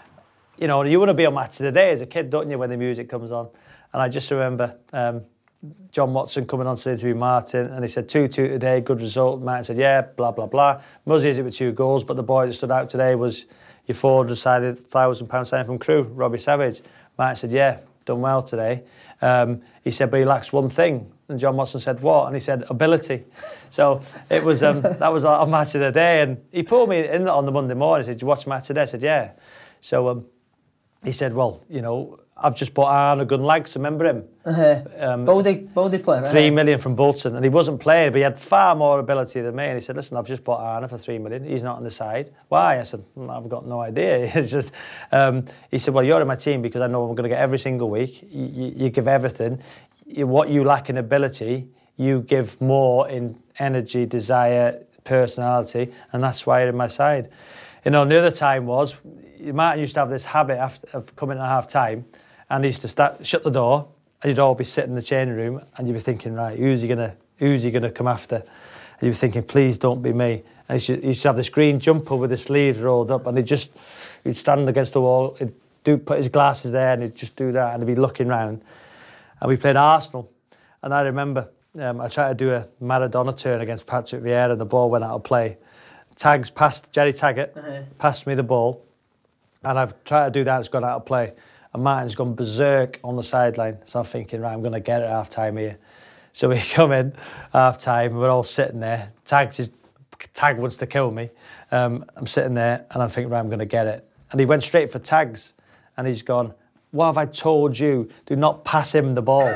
You know, you want to be on match of the day as a kid, don't you, when the music comes on? And I just remember um, John Motson coming on to interview Martin, and he said two two today, good result. Martin said, yeah, blah, blah, blah. Muzzy is it with two goals, but the boy that stood out today was your four hundred sided one thousand pound signing from Crewe, Robbie Savage. Martin said, yeah, done well today. Um, he said, but he lacks one thing. And John Motson said, what? And he said, ability. So it was um, that was our match of the day. And he pulled me in on the Monday morning. He said, did you watch the match today? I said, yeah. So um, he said, well, you know, I've just bought Arne Gunlags, remember him? Uh-huh. Um, Baldy, Baldy player, right? Three million from Bolton, and he wasn't playing, but he had far more ability than me. And he said, listen, I've just bought Arne for three million. He's not on the side. Why? I said, I've got no idea. It's just, um, he said, well, you're in my team because I know I'm going to get every single week. You, you, you give everything. You, what you lack in ability, you give more in energy, desire, personality, and that's why you're in my side. You know, the other time was, Martin used to have this habit after, of coming at half time, and he used to start, shut the door, and you'd all be sitting in the changing room, and you'd be thinking, right, who's he gonna, who's he gonna come after? And you'd be thinking, please don't be me. And he used, he used to have this green jumper with the sleeves rolled up, and he'd just, he'd stand against the wall, he'd do, put his glasses there, and he'd just do that, and he'd be looking round. And we played Arsenal, and I remember um, I tried to do a Maradona turn against Patrick Vieira, and the ball went out of play. Tags passed, Jerry Taggart uh-huh. passed me the ball, and I've tried to do that, it's gone out of play. And Martin's gone berserk on the sideline. So I'm thinking, right, I'm going to get it at half-time here. So we come in, half-time, we're all sitting there. Tag just, Tag wants to kill me. Um, I'm sitting there, and I'm thinking, right, I'm going to get it. And he went straight for Tags, and he's gone, what have I told you? Do not pass him the ball.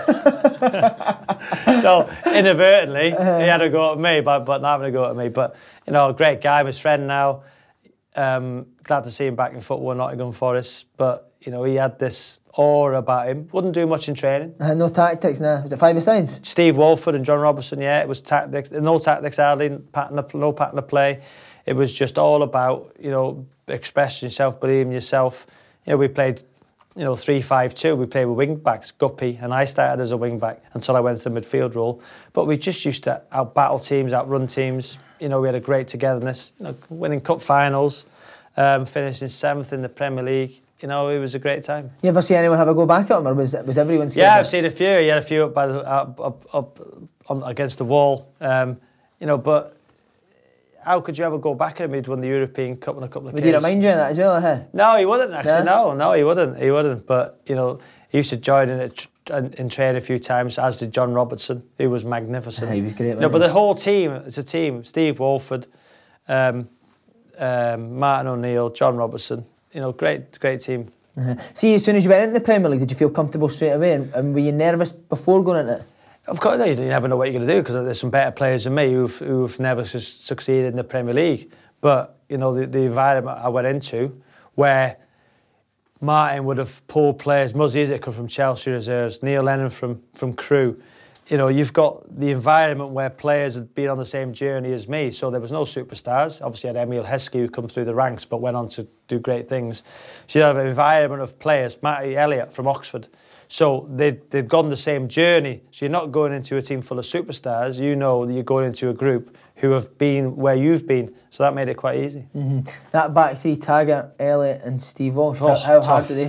So inadvertently, he had a go at me, but, but not having a go at me. But, you know, great guy, his friend now. Um, glad to see him back in football, Nottingham Forest. But, you know, he had this aura about him. Wouldn't do much in training. Uh, no tactics now. Was it five-a-sides? Steve Walford and John Robertson, yeah. It was tactics. No tactics hardly, pattern of, no pattern of play. It was just all about, you know, expressing yourself, believing yourself. You know, we played, you know, three five two. We played with wing-backs, Guppy, and I started as a wing-back until I went to the midfield role. But we just used to out-battle teams, outrun teams. You know, we had a great togetherness, you know, winning cup finals, um, finishing seventh in the Premier League. You know, it was a great time. You ever see anyone have a go back at him, or was was everyone scared? Yeah, I've seen a few. He had a few up by the up up, up on, against the wall. Um, you know, but how could you ever go back at him? He'd won the European Cup on a couple of occasions. Would he remind you of that as well? Huh? No, he wouldn't actually. Yeah? No, no, he wouldn't. He wouldn't. But you know, he used to join in it in, in train a few times, as did John Robertson, who was magnificent. Yeah, he was great. No, but the whole team, it's a team. Steve Walford, um, um, Martin O'Neill, John Robertson. You know, great, great team. Uh-huh. See, as soon as you went into the Premier League, did you feel comfortable straight away? And, and were you nervous before going into it? Of course, you never know what you're going to do, because there's some better players than me who've, who've never su succeeded in the Premier League. But, you know, the, the environment I went into, where Martin would have pulled players, Muzzy Izzet from Chelsea reserves, Neil Lennon from, from Crewe. You know, you've got the environment where players had been on the same journey as me, so there was no superstars. Obviously, I had Emile Heskey, who come through the ranks, but went on to do great things. So you have an environment of players, Matty Elliott from Oxford. So they'd, they'd gone the same journey. So you're not going into a team full of superstars. You know that you're going into a group who have been where you've been. So that made it quite easy. Mm-hmm. That back three, Taggart, Elliott and Steve Walsh, oh, how, how hard did they think?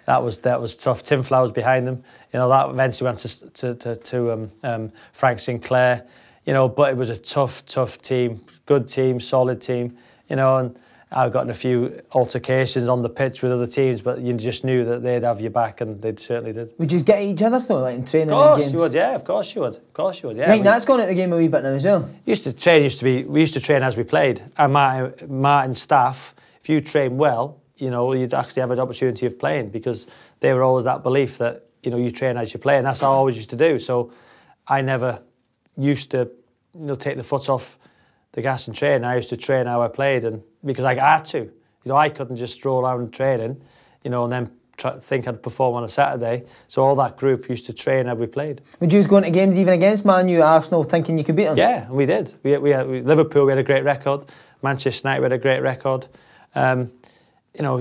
that was that was tough. Tim Flowers behind them. You know, that eventually went to to to, to um, um, Frank Sinclair. You know, but it was a tough, tough team, good team, solid team. You know, and I've gotten a few altercations on the pitch with other teams, but you just knew that they'd have your back, and they certainly did. Would you get at each other though, like in training? Of course and games? you would, yeah. Of course you would. Of course you would, yeah. I think we, that's gone at the game a wee bit now as well. Used to train. Used to be. We used to train as we played. And Martin, Martin's staff, if you train well, you know, you'd actually have an opportunity of playing, because they were always that belief that, you know, you train as you play, and that's how I always used to do. So I never used to, you know, take the foot off the gas and train. I used to train how I played, and because I had to. You know, I couldn't just stroll around training, you know, and then try, think I'd perform on a Saturday. So all that group used to train how we played. Would you go into games even against Man U, Arsenal, thinking you could beat them? Yeah, and we did. We, we, had, we Liverpool, we had a great record. Manchester United, we had a great record. Um, you know,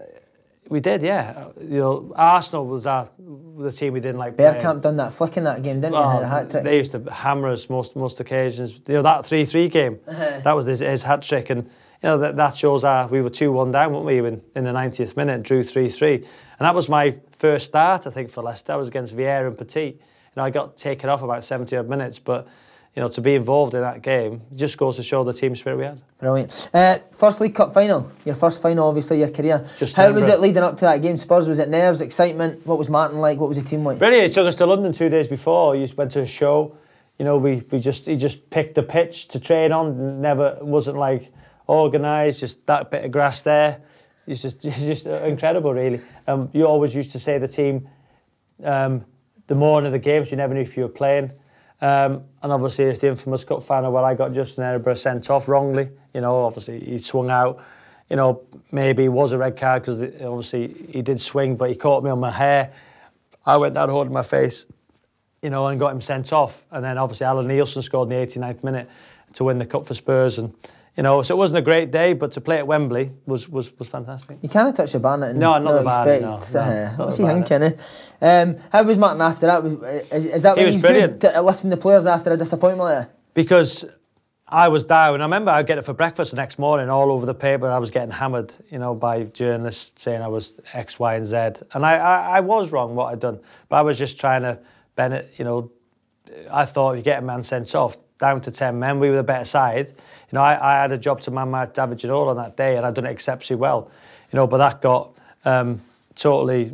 we did, yeah. You know, Arsenal was our the team we didn't like playing. Bergkamp done that flick in that game, didn't well, he? Had a hat trick. They used to hammer us most most occasions. You know, that three three game, uh-huh. that was his, his hat trick, and you know that, that shows our we were two one down, weren't we? In, in the ninetieth minute, drew three three, and that was my first start, I think, for Leicester. I was against Vieira and Petit. You know, I got taken off about seventy odd minutes, but you know, to be involved in that game just goes to show the team spirit we had. Brilliant. Uh, first League Cup final, your first final, obviously, your career. Just How was it leading up to that game? Spurs, was it nerves, excitement? What was Martin like? What was the team like? Brilliant. He took us to London two days before. He just went to a show. You know, we, we just he just picked the pitch to train on. Never wasn't like organised. Just that bit of grass there. It's just it's just incredible, really. Um, you always used to say the team um, the morning of the games. You never knew if you were playing. Um, and obviously it's the infamous cup final where I got Justin Edinburgh sent off wrongly. You know, obviously he swung out. You know, maybe it was a red card because obviously he did swing, but he caught me on my hair. I went down holding my face, you know, and got him sent off. And then obviously Alan Nielsen scored in the eighty-ninth minute to win the cup for Spurs. And you know, so it wasn't a great day, but to play at Wembley was was, was fantastic. You can't touch the Barnet and no, not the Barnet, no, no, uh, what's he thinking? Eh? Um, how was Martin after that? Was, is, is that when he's good at lifting the players after a disappointment like that? Because I was down. I remember I'd get it for breakfast the next morning, all over the paper. I was getting hammered, you know, by journalists saying I was X, Y, and Z. And I, I, I was wrong what I'd done, but I was just trying to bend it. You know, I thought if you get a man sent off, down to ten men, we were the better side. You know, I, I had a job to man mark David Ginola on that day, and I'd done it exceptionally well. You know, but that got um, totally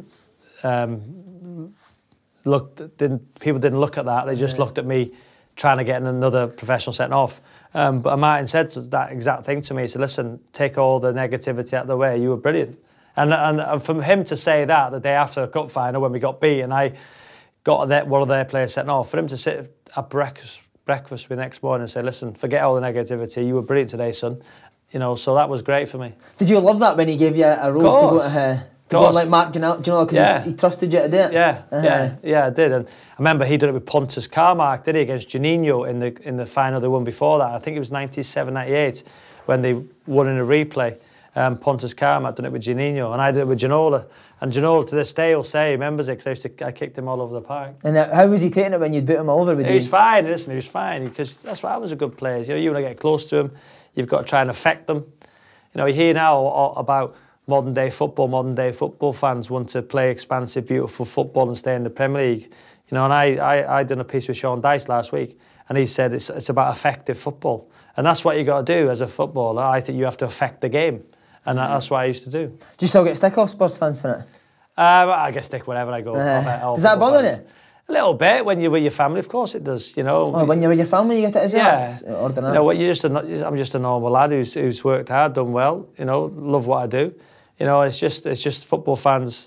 um, looked. Didn't people didn't look at that? They just yeah. looked at me trying to get another professional sent off. Um, but Martin said that exact thing to me. He said, "Listen, take all the negativity out of the way. You were brilliant." And and, and from him to say that the day after the cup final when we got beat, and I got that one of their players sent off, for him to sit at breakfast. breakfast with the next morning and say, listen, forget all the negativity, you were brilliant today, son. You know, so that was great for me. Did you love that when he gave you a role to go to, uh, to go like Mark Ginola, because yeah. he, he trusted you to do it? Yeah, uh-huh. yeah, yeah, I did. And I remember he did it with Pontus Carmark, did he, against Juninho in the in the final they won before that. I think it was ninety-seven ninety-eight when they won in a replay. Um, Pontus Carmark done it with Juninho, and I did it with Ginola. And Ginola to this day will say he remembers it because I used to I kicked him all over the park. And uh, how was he taking it when you beat him over? With he was fine. Listen, he was fine because that's what happens with good players. You know, you want to get close to them, you've got to try and affect them. You know, you hear now all about modern day football. Modern day football fans want to play expansive, beautiful football and stay in the Premier League. You know, and I I I done a piece with Sean Dyche last week, and he said it's it's about effective football, and that's what you got to do as a footballer. I think you have to affect the game. And that's what I used to do. Do you still get stick off Spurs fans for it? Uh, I get stick wherever I go. Uh, does that bother you? A little bit when you're with your family, of course it does. You know. Oh, when you're with your family, you get it as well. Yeah. Ordinary. You know what? You're just a, I'm just a normal lad who's who's worked hard, done well. You know, love what I do. You know, it's just it's just football fans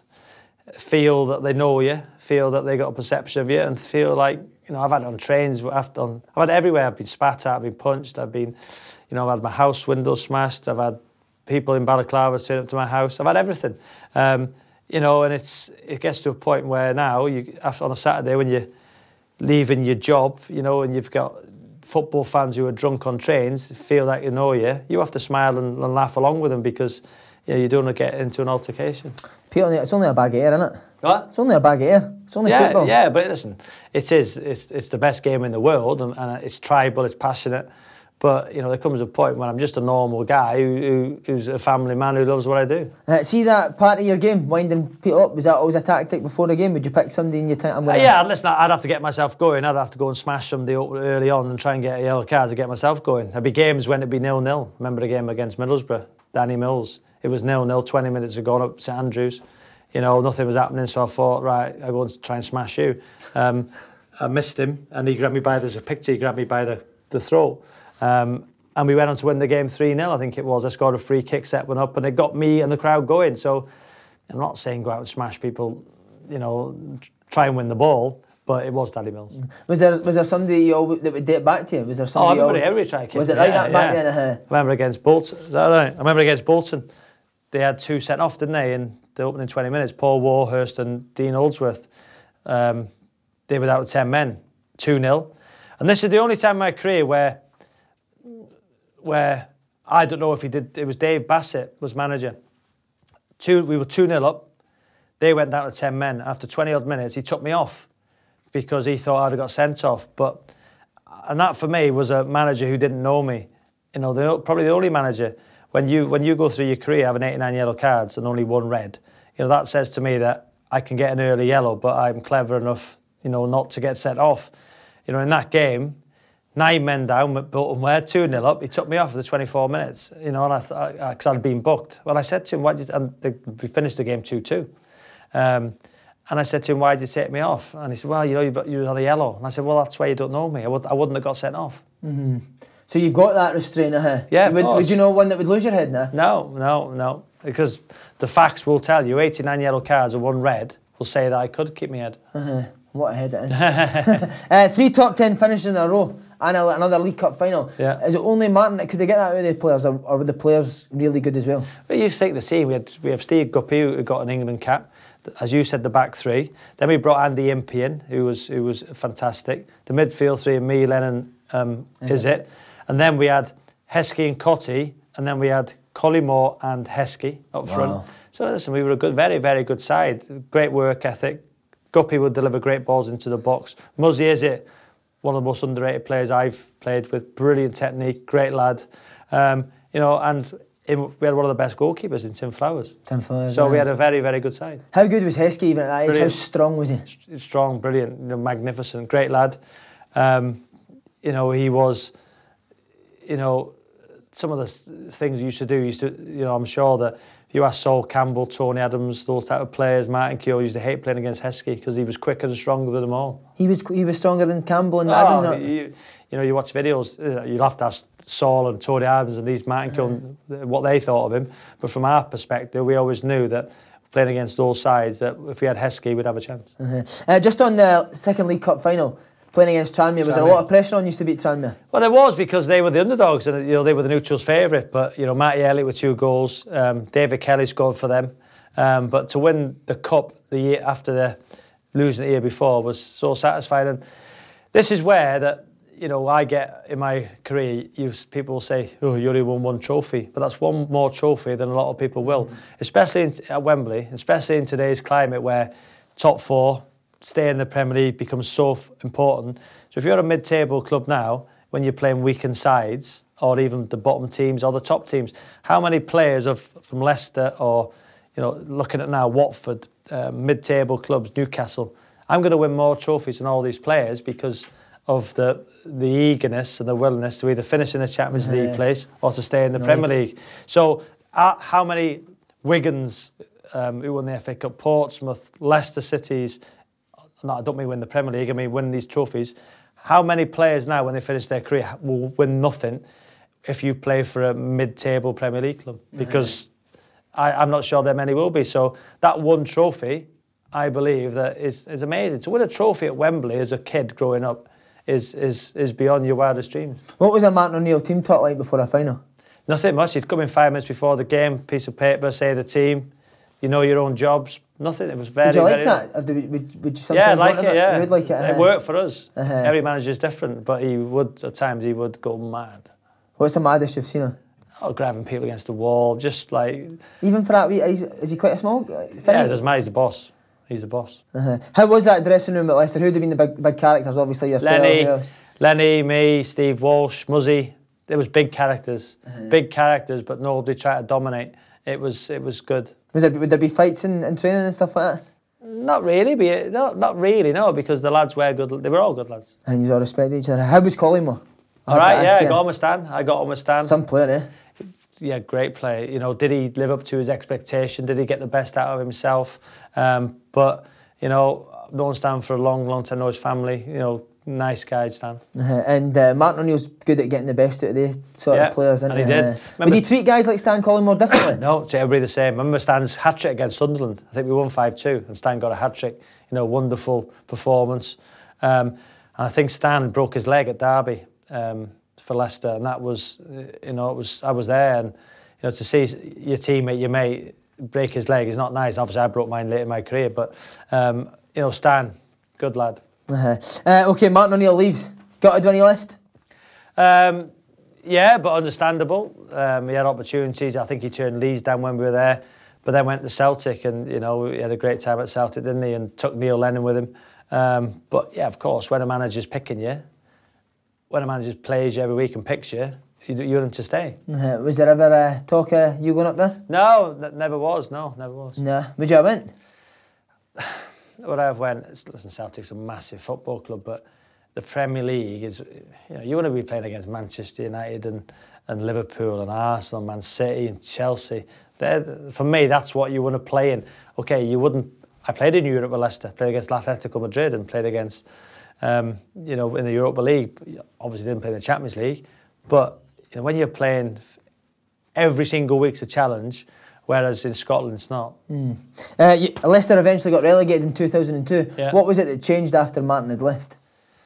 feel that they know you, feel that they got a perception of you, and feel like you know I've had it on trains, I've done, I've had it everywhere. I've been spat at, I've been punched, I've been, you know, I've had my house window smashed, I've had people in balaclavas turn up to my house. I've had everything, um, you know, and it's it gets to a point where now you after on a Saturday when you're leaving your job, you know, and you've got football fans who are drunk on trains, feel that you know you, you have to smile and, and laugh along with them because you know, you don't want to get into an altercation. Peter, it's only a bag of air, isn't it? What? It's only a bag of air. It's only yeah, football. Yeah, but listen, it is. It's it's the best game in the world, and, and it's tribal, it's passionate. But, you know, there comes a point when I'm just a normal guy who, who, who's a family man who loves what I do. Uh, see that part of your game, winding people up, was that always a tactic before the game? Would you pick somebody and you think, I'm going to... Uh, yeah, listen, I'd have to get myself going. I'd have to go and smash somebody up early on and try and get a yellow card to get myself going. There'd be games when it'd be nil nil. Remember the game against Middlesbrough? Danny Mills. It was nil nil, twenty minutes had gone up St Andrews. You know, nothing was happening, so I thought, right, I'll go and try and smash you. Um, I missed him, and he grabbed me by, there's a picture, he grabbed me by the, the throat. Um, And we went on to win the game three nil, I think it was. I scored a free kick, set one up, and it got me and the crowd going. So I'm not saying go out and smash people, you know, try and win the ball, but it was Danny Mills. Was there was there somebody you always, that would date back to you? Was there somebody? Oh, everybody, everybody tried to. Was it like yeah, that back yeah. then? Uh-huh. I remember against Bolton. Is that right? I remember against Bolton. They had two sent off, didn't they, in the opening twenty minutes? Paul Warhurst and Dean Oldsworth. Um, they were out with ten men, two nil. And this is the only time in my career where. where I don't know if he did, it was Dave Bassett was manager. Two, we were two nil up. They went down to ten men. After twenty odd minutes, he took me off because he thought I'd have got sent off. But, and that for me was a manager who didn't know me. You know, the, probably the only manager, when you when you go through your career having eighty-nine yellow cards and only one red, you know, that says to me that I can get an early yellow, but I'm clever enough, you know, not to get sent off. You know, in that game, nine men down at Bolton Ware, two nil up. He took me off for the twenty-four minutes, you know, and I thought, because I'd been booked. Well, I said to him, why did you, and they, we finished the game two two. Um, and I said to him, why did you take me off? And he said, well, you know, you, you were on a yellow. And I said, well, that's why you don't know me. I, would, I wouldn't have got sent off. Mm-hmm. So you've got that restraint, huh? Yeah, would, would you know one that would lose your head now? No, no, no. Because the facts will tell you, eighty-nine yellow cards and one red will say that I could keep my head. Uh-huh. What a head it is. uh, three top ten finishes in a row. And a, another League Cup final. Yeah. Is it only Martin that could they get that out of the players, or, or were the players really good as well? But you think the team, we had we have Steve Guppy who got an England cap, as you said, the back three. Then we brought Andy Impey in, who was who was fantastic. The midfield three, and me, Lennon, um, is, is it? it? And then we had Heskey and Cotty, and then we had Collymore and Heskey up front. Wow. So listen, we were a good, very, very good side. Great work ethic. Guppy would deliver great balls into the box. Muzzy is it. One of the most underrated players I've played with. Brilliant technique, great lad. Um, you know, and in, we had one of the best goalkeepers in Tim Flowers. Tim Flowers. So yeah. we had a very, very good side. How good was Heskey even at that age? Brilliant. How strong was he? Strong, brilliant, you know, magnificent, great lad. Um, you know, he was, you know, some of the things he used to do, used to, you know, I'm sure that if you ask Sol Campbell, Tony Adams, those type of players, Martin Keogh used to hate playing against Heskey because he was quicker and stronger than them all. He was he was stronger than Campbell and oh, Adams? You, you know, you watch videos, you'll have to ask Sol and Tony Adams and these Martin Keogh uh, what they thought of him. But from our perspective, we always knew that playing against those sides, that if we had Heskey, we'd have a chance. Uh-huh. Uh, just on the second League Cup final, playing against Tranmere, was there a lot of pressure on you to beat Tranmere? Well, there was, because they were the underdogs and, you know, they were the neutrals' favourite. But, you know, Matty Elliott with two goals, um, David Kelly scored for them. Um, but to win the cup the year after the losing the year before was so satisfying. And this is where that, you know, I get in my career, you, people will say, oh, you only won one trophy. But that's one more trophy than a lot of people will, mm-hmm. especially in, at Wembley, especially in today's climate where top four, staying in the Premier League becomes so important. So if you're a mid-table club now, when you're playing weakened sides, or even the bottom teams or the top teams, how many players of from Leicester or, you know, looking at now Watford, uh, mid-table clubs, Newcastle, I'm going to win more trophies than all these players because of the the eagerness and the willingness to either finish in the Champions League yeah. place or to stay in the right. Premier League. So uh, how many Wigans um, who won the F A Cup, Portsmouth, Leicester Cities, no, I don't mean win the Premier League, I mean win these trophies. How many players now, when they finish their career, will win nothing if you play for a mid-table Premier League club? Because I, I'm not sure there many will be. So that one trophy, I believe, that is, is amazing. To win a trophy at Wembley as a kid growing up is is is beyond your wildest dreams. What was a Martin O'Neill team talk like before a final? Nothing much. He'd come in five minutes before the game, piece of paper, say the team, you know your own jobs. Nothing. It was very. Would you like very that? Would, would, would you sometimes yeah, I'd like it. Yeah, you would like it. Uh-huh. It worked for us. Uh-huh. Every manager's different, but he would at times he would go mad. What's the maddest you've seen him? Oh, grabbing people against the wall, just like. Even for that, is, is he quite a small? Thing? Yeah, it doesn't matter. He's the boss. He's the boss. Uh-huh. How was that dressing room at Leicester? Who'd have been the big big characters? Obviously yourself. Lenny, Lenny, me, Steve Walsh, Muzzy. there was big characters, uh-huh. big characters, but nobody tried to dominate. It was it was good. Was there, would there be fights in, in training and stuff like that? Not really, but no, not really, no, because the lads were good. They were all good lads. And you all respected each other. How was Collymore? All right, yeah, I got on with Stan. I got on with Stan. Some player, eh? Yeah, great player. You know, did he live up to his expectation? Did he get the best out of himself? Um, but, you know, I've known Stan for a long, long time. I know his family. You know, nice guy, Stan. Uh-huh. And uh, Martin O'Neill's good at getting the best out of the sort yeah, of players, isn't and he? he did. Uh, would he treat guys like Stan Collymore differently? No, to everybody the same. I remember Stan's hat-trick against Sunderland. I think we won five two, and Stan got a hat-trick. You know, wonderful performance. Um, and I think Stan broke his leg at Derby. Um, for Leicester, and that was, you know, it was I was there, and you know, to see your teammate, your mate, break his leg is not nice. Obviously, I broke mine late in my career, but um, you know, Stan, good lad. Uh-huh. Uh, okay, Martin O'Neill leaves. Gutted when he left? Um, yeah, but understandable. Um, he had opportunities. I think he turned Leeds down when we were there, but then went to Celtic, and you know, he had a great time at Celtic, didn't he? And took Neil Lennon with him. Um, but yeah, of course, when a manager's picking you. When a manager plays you every week and picks you, you, you want him to stay. Uh, was there ever a talk of you going up there? No, never was. No, never was. No. Would you have went? Would I have went? Listen, Celtic's a massive football club, but the Premier League is, you know, you want to be playing against Manchester United and, and Liverpool and Arsenal, Man City and Chelsea. They're, for me, that's what you want to play in. Okay, you wouldn't. I played in Europe with Leicester, played against Atletico Madrid and played against. Um, you know, in the Europa League, obviously didn't play in the Champions League, but you know, when you're playing every single week's a challenge, whereas in Scotland it's not. Mm. Uh, you, Leicester eventually got relegated in two thousand two. Yeah. What was it that changed after Martin had left?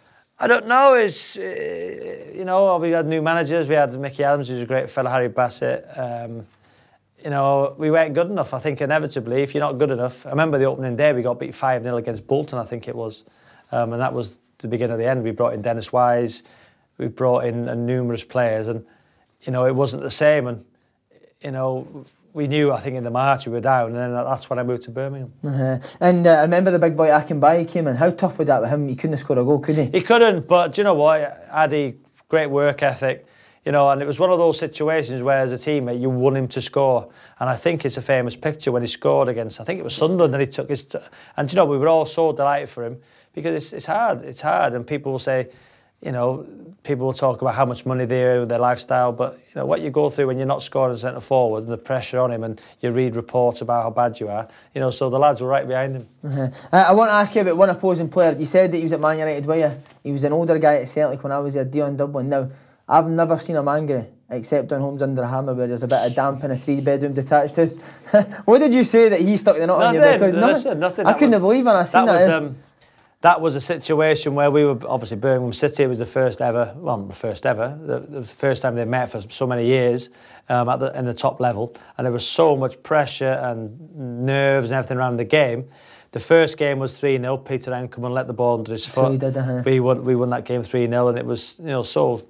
I don't know. It's uh, you know, we had new managers. We had Mickey Adams, who's a great fella, Harry Bassett. Um, you know, we weren't good enough. I think inevitably, if you're not good enough, I remember the opening day we got beat five nil against Bolton. I think it was. Um, and that was the beginning of the end. We brought in Dennis Wise, we brought in uh, numerous players, and you know, it wasn't the same. And you know, we knew, I think, in the March we were down, and then that's when I moved to Birmingham. Uh-huh. And uh, I remember the big boy Akinbaye came in. How tough was that with him? He couldn't score a goal, could he? He couldn't, but do you know what? Addy, great work ethic. You know, and it was one of those situations where, as a teammate, you want him to score. And I think it's a famous picture when he scored against, I think it was Sunderland, and he took his. T and do you know, we were all so delighted for him. Because it's, it's hard, it's hard, and people will say, you know, people will talk about how much money they earn with their lifestyle, but you know what you go through when you're not scoring as centre forward and the pressure on him, and you read reports about how bad you are, you know, so the lads were right behind him. Uh-huh. uh, I want to ask you about one opposing player. You said that he was at Man United, were you? He was an older guy at Celtic when I was there, Dion Dublin. Now, I've never seen him angry, except on Homes Under a Hammer, where there's a bit of damp in a three-bedroom detached house. What did you say that he stuck the knot on you? Nothing, listen, nothing. I couldn't was, believe when I seen that. That was, eh? um, that was a situation where we were, obviously Birmingham City was the first ever, well, not the first ever, the, the first time they met for so many years um, at the, in the top level, and there was so much pressure and nerves and everything around the game. The first game was three nil, Peter Wright come and let the ball under his foot. So he did, uh-huh. we, won, we won that game three nil, and it was, you know, so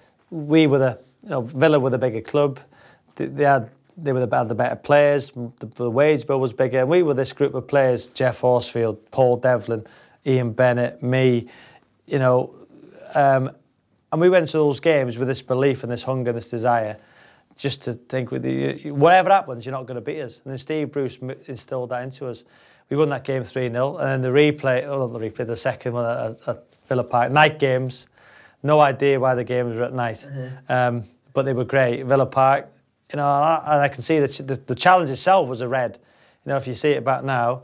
we were the, you know, Villa were the bigger club, they, they had They were the, had the better players, the, the wage bill was bigger, and we were this group of players, Jeff Horsfield, Paul Devlin, Ian Bennett, me, you know, um, and we went to those games with this belief and this hunger and this desire, just to think, with the, whatever happens, you're not going to beat us. And then Steve Bruce instilled that into us. We won that game three nil, and then the replay, oh, not the replay, the second one at, at Villa Park, night games, no idea why the games were at night, mm-hmm. um, but they were great. Villa Park, you know, and I can see that the, the challenge itself was a red. You know, if you see it back now,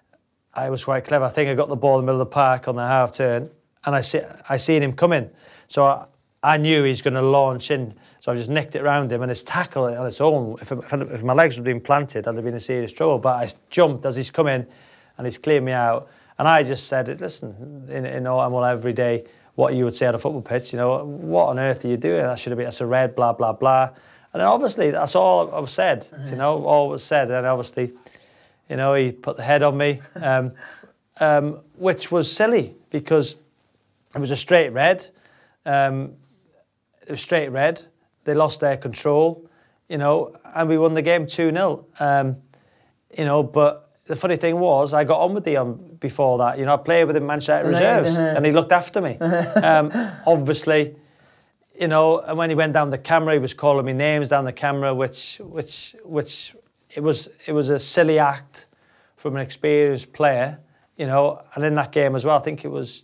I was quite clever. I think I got the ball in the middle of the park on the half turn, and I see I seen him coming, so I, I knew he's going to launch in. So I just nicked it round him, and his tackle on its own. If, if, if my legs had been planted, I'd have been in serious trouble. But I jumped as he's coming, and he's cleared me out. And I just said, "Listen, in, in all every day, what you would say at a football pitch. You know, what on earth are you doing? That should have been that's a red, blah blah blah." And then obviously that's all I was said. Mm-hmm. You know, all was said, and obviously. You know, he put the head on me, um, um, which was silly because it was a straight red. Um, it was straight red. They lost their control, you know, and we won the game two nil. Um, you know, but the funny thing was, I got on with Dion before that. You know, I played with him in Manchester Reserves, and he looked after me. Um, obviously, you know, and when he went down the camera, he was calling me names down the camera, which, which, which, it was, it was a silly act from an experienced player, you know. And in that game as well, I think it was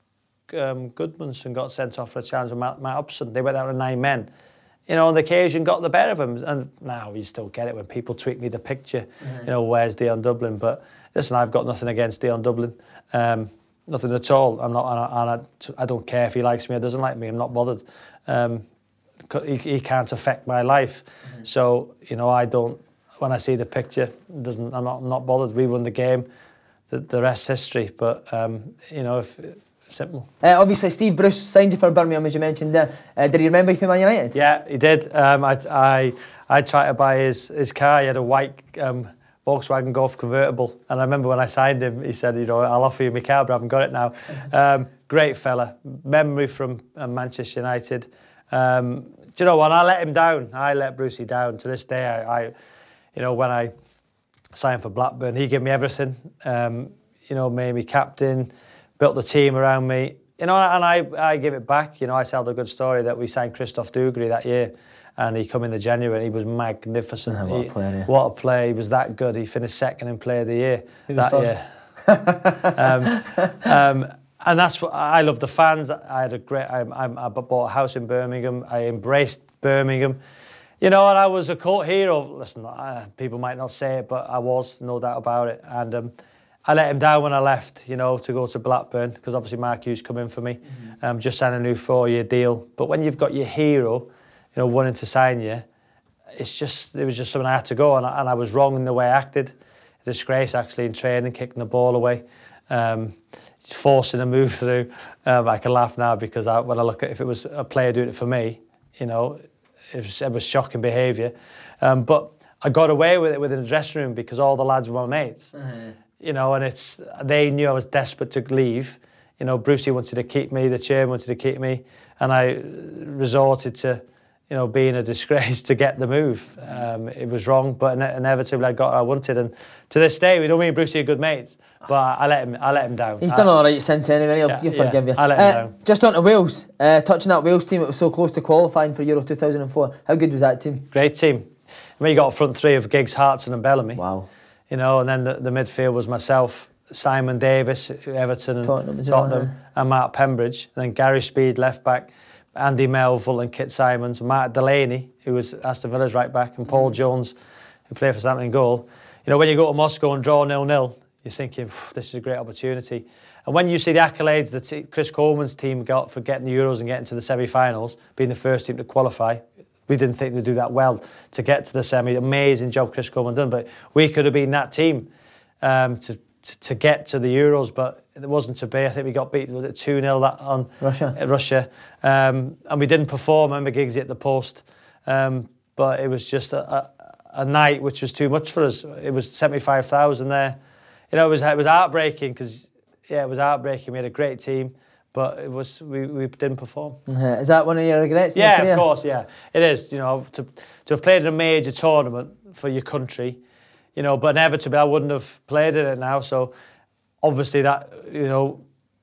um, Goodmanson got sent off for a challenge with Matt, Matt Upson. They went down to nine men. You know, on the occasion got the better of him. And now you still get it when people tweet me the picture, mm-hmm. you know, where's Dion Dublin? But listen, I've got nothing against Dion Dublin. Um, nothing at all. I'm not, and I, I don't care if he likes me or doesn't like me. I'm not bothered. Um, he, he can't affect my life. Mm-hmm. So, you know, I don't, when I see the picture, it doesn't, I'm not, I'm not bothered. We won the game. The, the rest's history. But, um, you know, if... Simple. Uh, obviously, Steve Bruce signed you for Birmingham, as you mentioned there. Uh, did he remember you from Man United? Yeah, he did. Um, I, I, I tried to buy his, his car. He had a white um, Volkswagen Golf convertible. And I remember when I signed him, he said, you know, I'll offer you my car, but I haven't got it now. Um, great fella. Memory from uh, Manchester United. Um, do you know what? I let him down. I let Brucey down. To this day, I, I you know, when I signed for Blackburn, he gave me everything. Um, you know, made me captain, built the team around me, you know, and I, I give it back. You know, I tell the good story that we signed Christophe Dougry that year, and he come in the January and he was magnificent. Yeah, what he, a player, yeah. What a player, he was that good. He finished second in Player of the Year Who that was year. um, um, and that's what, I love the fans. I had a great, I, I, I bought a house in Birmingham. I embraced Birmingham. You know, and I was a cult hero. Listen, uh, people might not say it, but I was, no doubt about it. And um, I let him down when I left, you know, to go to Blackburn, because obviously Mark Hughes come in for me, mm-hmm. um, just signed a new four-year deal. But when you've got your hero, you know, wanting to sign you, it's just, it was just something I had to go, and I, and I was wrong in the way I acted. A disgrace, actually, in training, kicking the ball away, um, forcing a move through. Um, I can laugh now because I, when I look at, if it was a player doing it for me, you know, it was, it was shocking behaviour. Um, but I got away with it within the dressing room because all the lads were my mates. Mm-hmm. You know, and it's, they knew I was desperate to leave. You know, Brucey wanted to keep me, the chairman wanted to keep me, and I resorted to, you know, being a disgrace to get the move. Um, it was wrong, but inevitably I got what I wanted. And to this day, we don't mean Brucey are good mates, but I let him, I let him down. He's done I, all right since anyway. He'll, yeah, he'll forgive yeah, you. I let him uh, down. Just on to Wales, uh, touching that Wales team, it was so close to qualifying for Euro two thousand four. How good was that team? Great team. I mean, you got a front three of Giggs, Hartson, and Bellamy. Wow. You know, and then the, the midfield was myself, Simon Davis, Everton and Tottenham, Tottenham well, yeah. and Mark Pembridge. And then Gary Speed, left back, Andy Melville and Kit Simons, Mark Delaney, who was Aston Villa's right back, and Paul Jones, who played for Southampton in goal. You know, when you go to Moscow and draw nil nil, you're thinking, this is a great opportunity. And when you see the accolades that Chris Coleman's team got for getting the Euros and getting to the semi-finals, being the first team to qualify, we didn't think they'd do that well to get to the semi. Amazing job Chris Coleman done, but we could have been that team um, to, to to get to the Euros, but it wasn't to be. I think we got beat, was it two nil that on Russia? Uh, Russia, um, and we didn't perform. I remember Giggs hit the post, um, but it was just a, a, a night which was too much for us. It was seventy-five thousand there. You know, it was it was heartbreaking because yeah, it was heartbreaking. We had a great team. But it was we, we didn't perform. Uh-huh. Is that one of your regrets? In yeah, your of course, yeah. It is, you know, to to have played in a major tournament for your country, you know, but inevitably I wouldn't have played in it now. So obviously that, you know,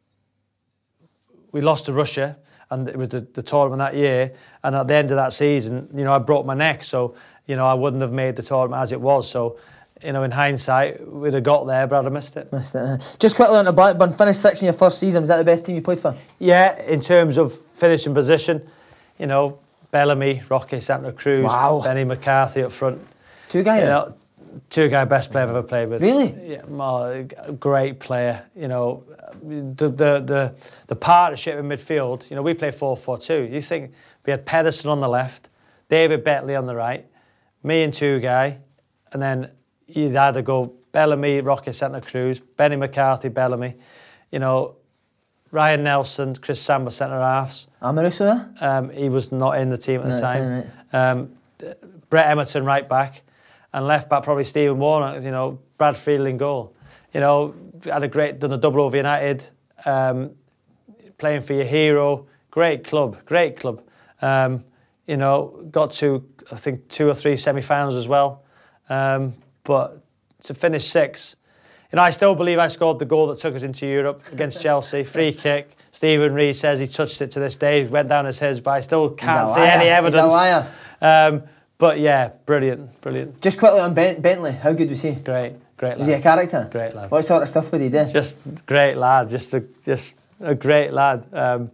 we lost to Russia and it was the, the tournament that year. And at the end of that season, you know, I broke my neck. So, you know, I wouldn't have made the tournament as it was. So, you know, in hindsight, we'd have got there, but I'd have missed it. Missed it. Uh, just quickly on to Blackburn, finished sixth in your first season. Was that the best team you played for? Yeah, in terms of finishing position, you know, Bellamy, Roque Santa Cruz, wow. Benny McCarthy up front. Two guy, you know, two guy best player I've ever played with. Really? Yeah, oh, great player. You know, the the the the partnership in midfield. You know, we play four four two. You think we had Pedersen on the left, David Bentley on the right, me and two guy, and then you'd either go Bellamy, Roque Santa Cruz, Benny McCarthy, Bellamy, you know, Ryan Nelson, Chris Samba, centre halves. Amaruso there? Um, he was not in the team at the no, time. Right. Um, Brett Emerton, right back, and left back probably Stephen Warnock. You know, Brad Field in goal. You know, had a great done a double over United, um, playing for your hero. Great club, great club. Um, you know, got to I think two or three semi-finals as well. Um, But to finish sixth you know, I still believe I scored the goal that took us into Europe against Chelsea. Free kick. Stephen Reid says he touched it to this day. It went down as his, but I still can't see any evidence. He's a liar. Um, but yeah, brilliant, brilliant. Just quickly on ben Bentley, how good was he? Great, great lad. Was he a character? Great lad. What sort of stuff would he do? Just great lad, just a, just a great lad. Um,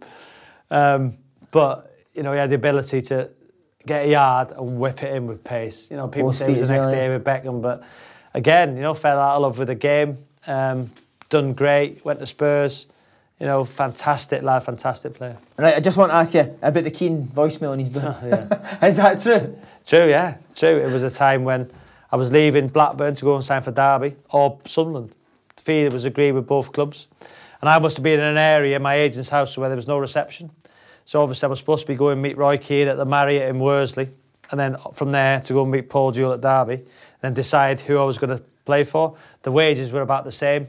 um, but, you know, he had the ability to get a yard and whip it in with pace. You know, people Both say he was the next well, day with Beckham, but again, you know, fell out of love with the game. Um, done great, went to Spurs. You know, fantastic lad, fantastic player. Right, I just want to ask you about the Keane voicemail on his book. Yeah. Is that true? True, yeah, true. It was a time when I was leaving Blackburn to go and sign for Derby or Sunderland. The fee was agreed with both clubs. And I must have been in an area, my agent's house, where there was no reception. So obviously I was supposed to be going and meet Roy Keane at the Marriott in Worsley, and then from there to go and meet Paul Jewell at Derby, and then decide who I was going to play for. The wages were about the same.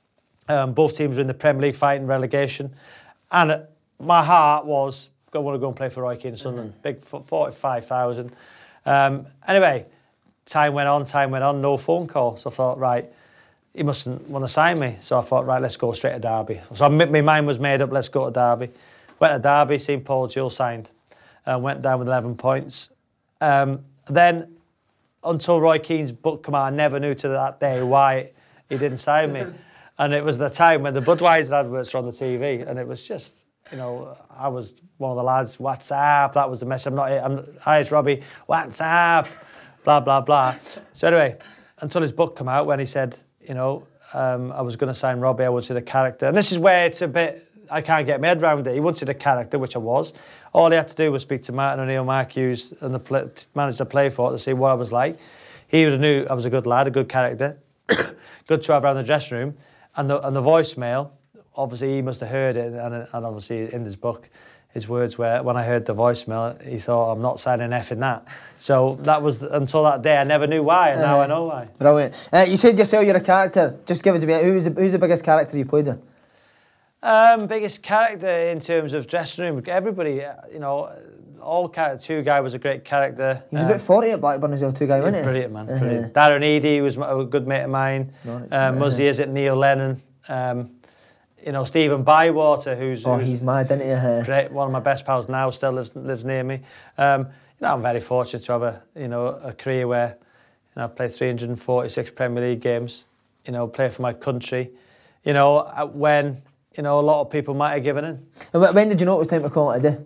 Um, both teams were in the Premier League fighting relegation. And my heart was, I want to go and play for Roy Keane Sunderland. Mm-hmm. Big forty-five thousand. Um, anyway, time went on, time went on, no phone call. So I thought, right, he mustn't want to sign me. So I thought, right, let's go straight to Derby. So my mind was made up, let's go to Derby. Went to Derby, seen Paul Jewell signed. Uh, went down with eleven points. Um, then, until Roy Keane's book came out, I never knew to that day why he didn't sign me. And it was the time when the Budweiser adverts were on the T V, and it was just, you know, I was one of the lads, what's up? That was the message. I'm not, I'm, hi, it's Robbie, what's up? Blah, blah, blah. So anyway, until his book came out, when he said, you know, um, I was going to sign Robbie, I wanted a character. And this is where it's a bit, I can't get my head around it. He wanted a character, which I was. All he had to do was speak to Martin O'Neill, Mark Hughes, and the play, manager to play for to see what I was like. He would have knew I was a good lad, a good character, good to have around the dressing room. And the, and the voicemail, obviously he must have heard it, and, and obviously in his book, his words were, when I heard the voicemail, he thought, I'm not signing F in that. So that was, until that day, I never knew why, and uh, now I know why. Brilliant. Uh, you said yourself you're a character. Just give us a bit, who's the, who's the biggest character you played in? Um, biggest character in terms of dressing room, everybody, you know, all characters. Two Guy was a great character. He was um, about forty at Blackburn as well, Two Guy, wasn't he? Brilliant, man, uh-huh. brilliant. Darren Eadie was a good mate of mine. No, uh, Muzzy is it, Neil Lennon. Um, you know, Stephen Bywater, who's... Oh, who's he's mad, isn't he? Uh-huh. Great, one of my best pals now, still lives lives near me. Um, you know, I'm very fortunate to have a, you know, a career where, you know, I've played three hundred forty-six Premier League games, you know, play for my country, you know, when... You know, a lot of people might have given in. And when did you know it was time to call it a day?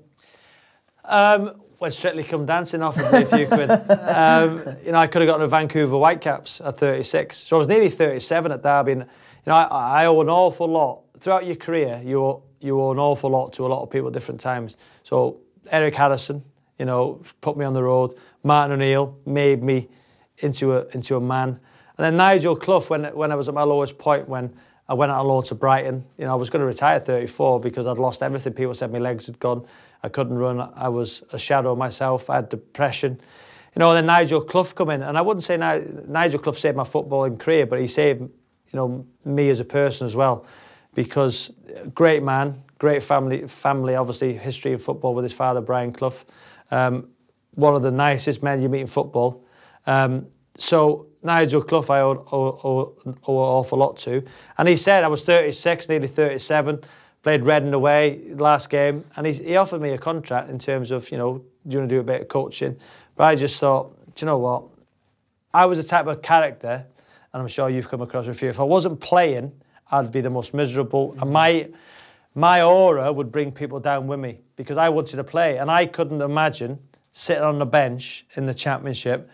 Um, when Strictly Come Dancing offered me a few quid. Um, you know, I could have gotten a Vancouver Whitecaps at thirty-six. So I was nearly thirty-seven at Derby. And, you know, I, I owe an awful lot. Throughout your career, you owe, you owe an awful lot to a lot of people at different times. So Eric Harrison, you know, put me on the road. Martin O'Neill made me into a into a man. And then Nigel Clough, when when I was at my lowest point, when I went out on loan to Brighton. You know, I was going to retire at thirty-four because I'd lost everything. People said my legs had gone. I couldn't run. I was a shadow of myself. I had depression. You know, then Nigel Clough come in, and I wouldn't say Ni Nigel Clough saved my footballing career, but he saved, you know, me as a person as well, because great man, great family, family obviously history in football with his father Brian Clough, um, one of the nicest men you meet in football. Um, so. Nigel Clough I owe, owe, owe, owe an awful lot to. And he said, I was thirty-six, nearly thirty-seven, played Reading away last game, and he, he offered me a contract in terms of, you know, do you want to do a bit of coaching? But I just thought, do you know what? I was a type of character, and I'm sure you've come across a few, if I wasn't playing, I'd be the most miserable. And my, my aura would bring people down with me because I wanted to play. And I couldn't imagine sitting on the bench in the Championship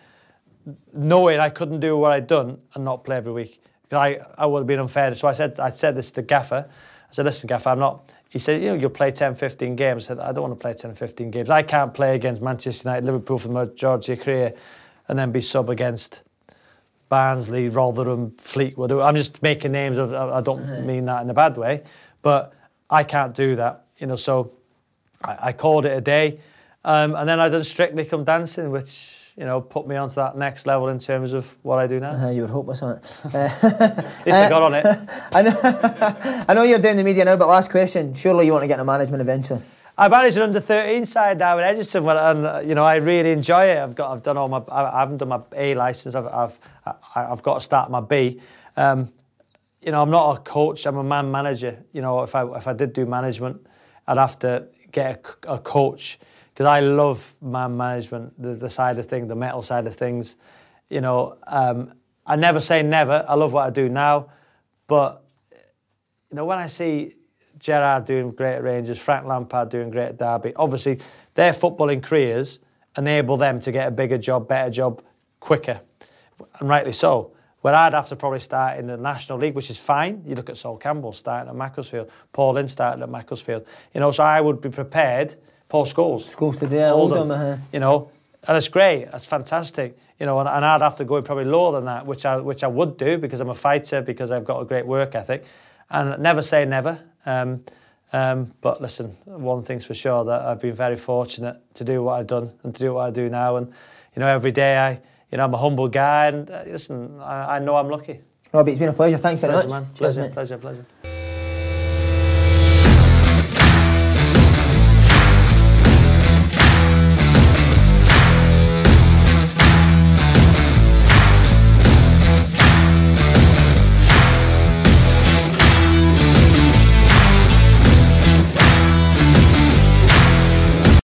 knowing I couldn't do what I'd done and not play every week. I, I would have been unfair. So I said I said this to Gaffer. I said, listen, Gaffer, I'm not... He said, you know, you'll play ten, fifteen games. I said, I don't want to play ten, fifteen games. I can't play against Manchester United, Liverpool for the majority of career and then be sub against Barnsley, Rotherham, Fleetwood. I'm just making names. Of, I don't mean that in a bad way. But I can't do that. You know, so I, I called it a day. Um, and then I done Strictly Come Dancing, which... you know, put me onto that next level in terms of what I do now. Uh, you were hopeless on it. Uh, At least I got on it. I know, I know you're doing the media now, but last question. Surely you want to get into management eventually? I manage an under thirteen side now in Edgerton, and you know I really enjoy it. I've got, I've done all my, I haven't done my A license. I've, I've, I've got to start my B. Um, you know, I'm not a coach, I'm a man manager. You know, if I, if I did do management, I'd have to get a, a coach, because I love man management, the, the side of things, the mental side of things. You know, um, I never say never. I love what I do now, but you know, when I see Gerrard doing great at Rangers, Frank Lampard doing great at Derby, obviously their footballing careers enable them to get a bigger job, better job, quicker, and rightly so. Where I'd have to probably start in the National League, which is fine. You look at Sol Campbell starting at Macclesfield, Paul Ince starting at Macclesfield. You know, so I would be prepared. Paul Scholes. Scholes today, Oldham, uh-huh. You know, and it's great. That's fantastic. You know, and, and I'd have to go in probably lower than that, which I which I would do because I'm a fighter, because I've got a great work ethic, and never say never. Um, um, but listen, one thing's for sure, that I've been very fortunate to do what I've done and to do what I do now. And you know, every day I, you know, I'm a humble guy, and uh, listen, I, I know I'm lucky. Robbie, it's been a pleasure. Thanks very pleasure, much. Man. Pleasure, pleasure, pleasure, pleasure.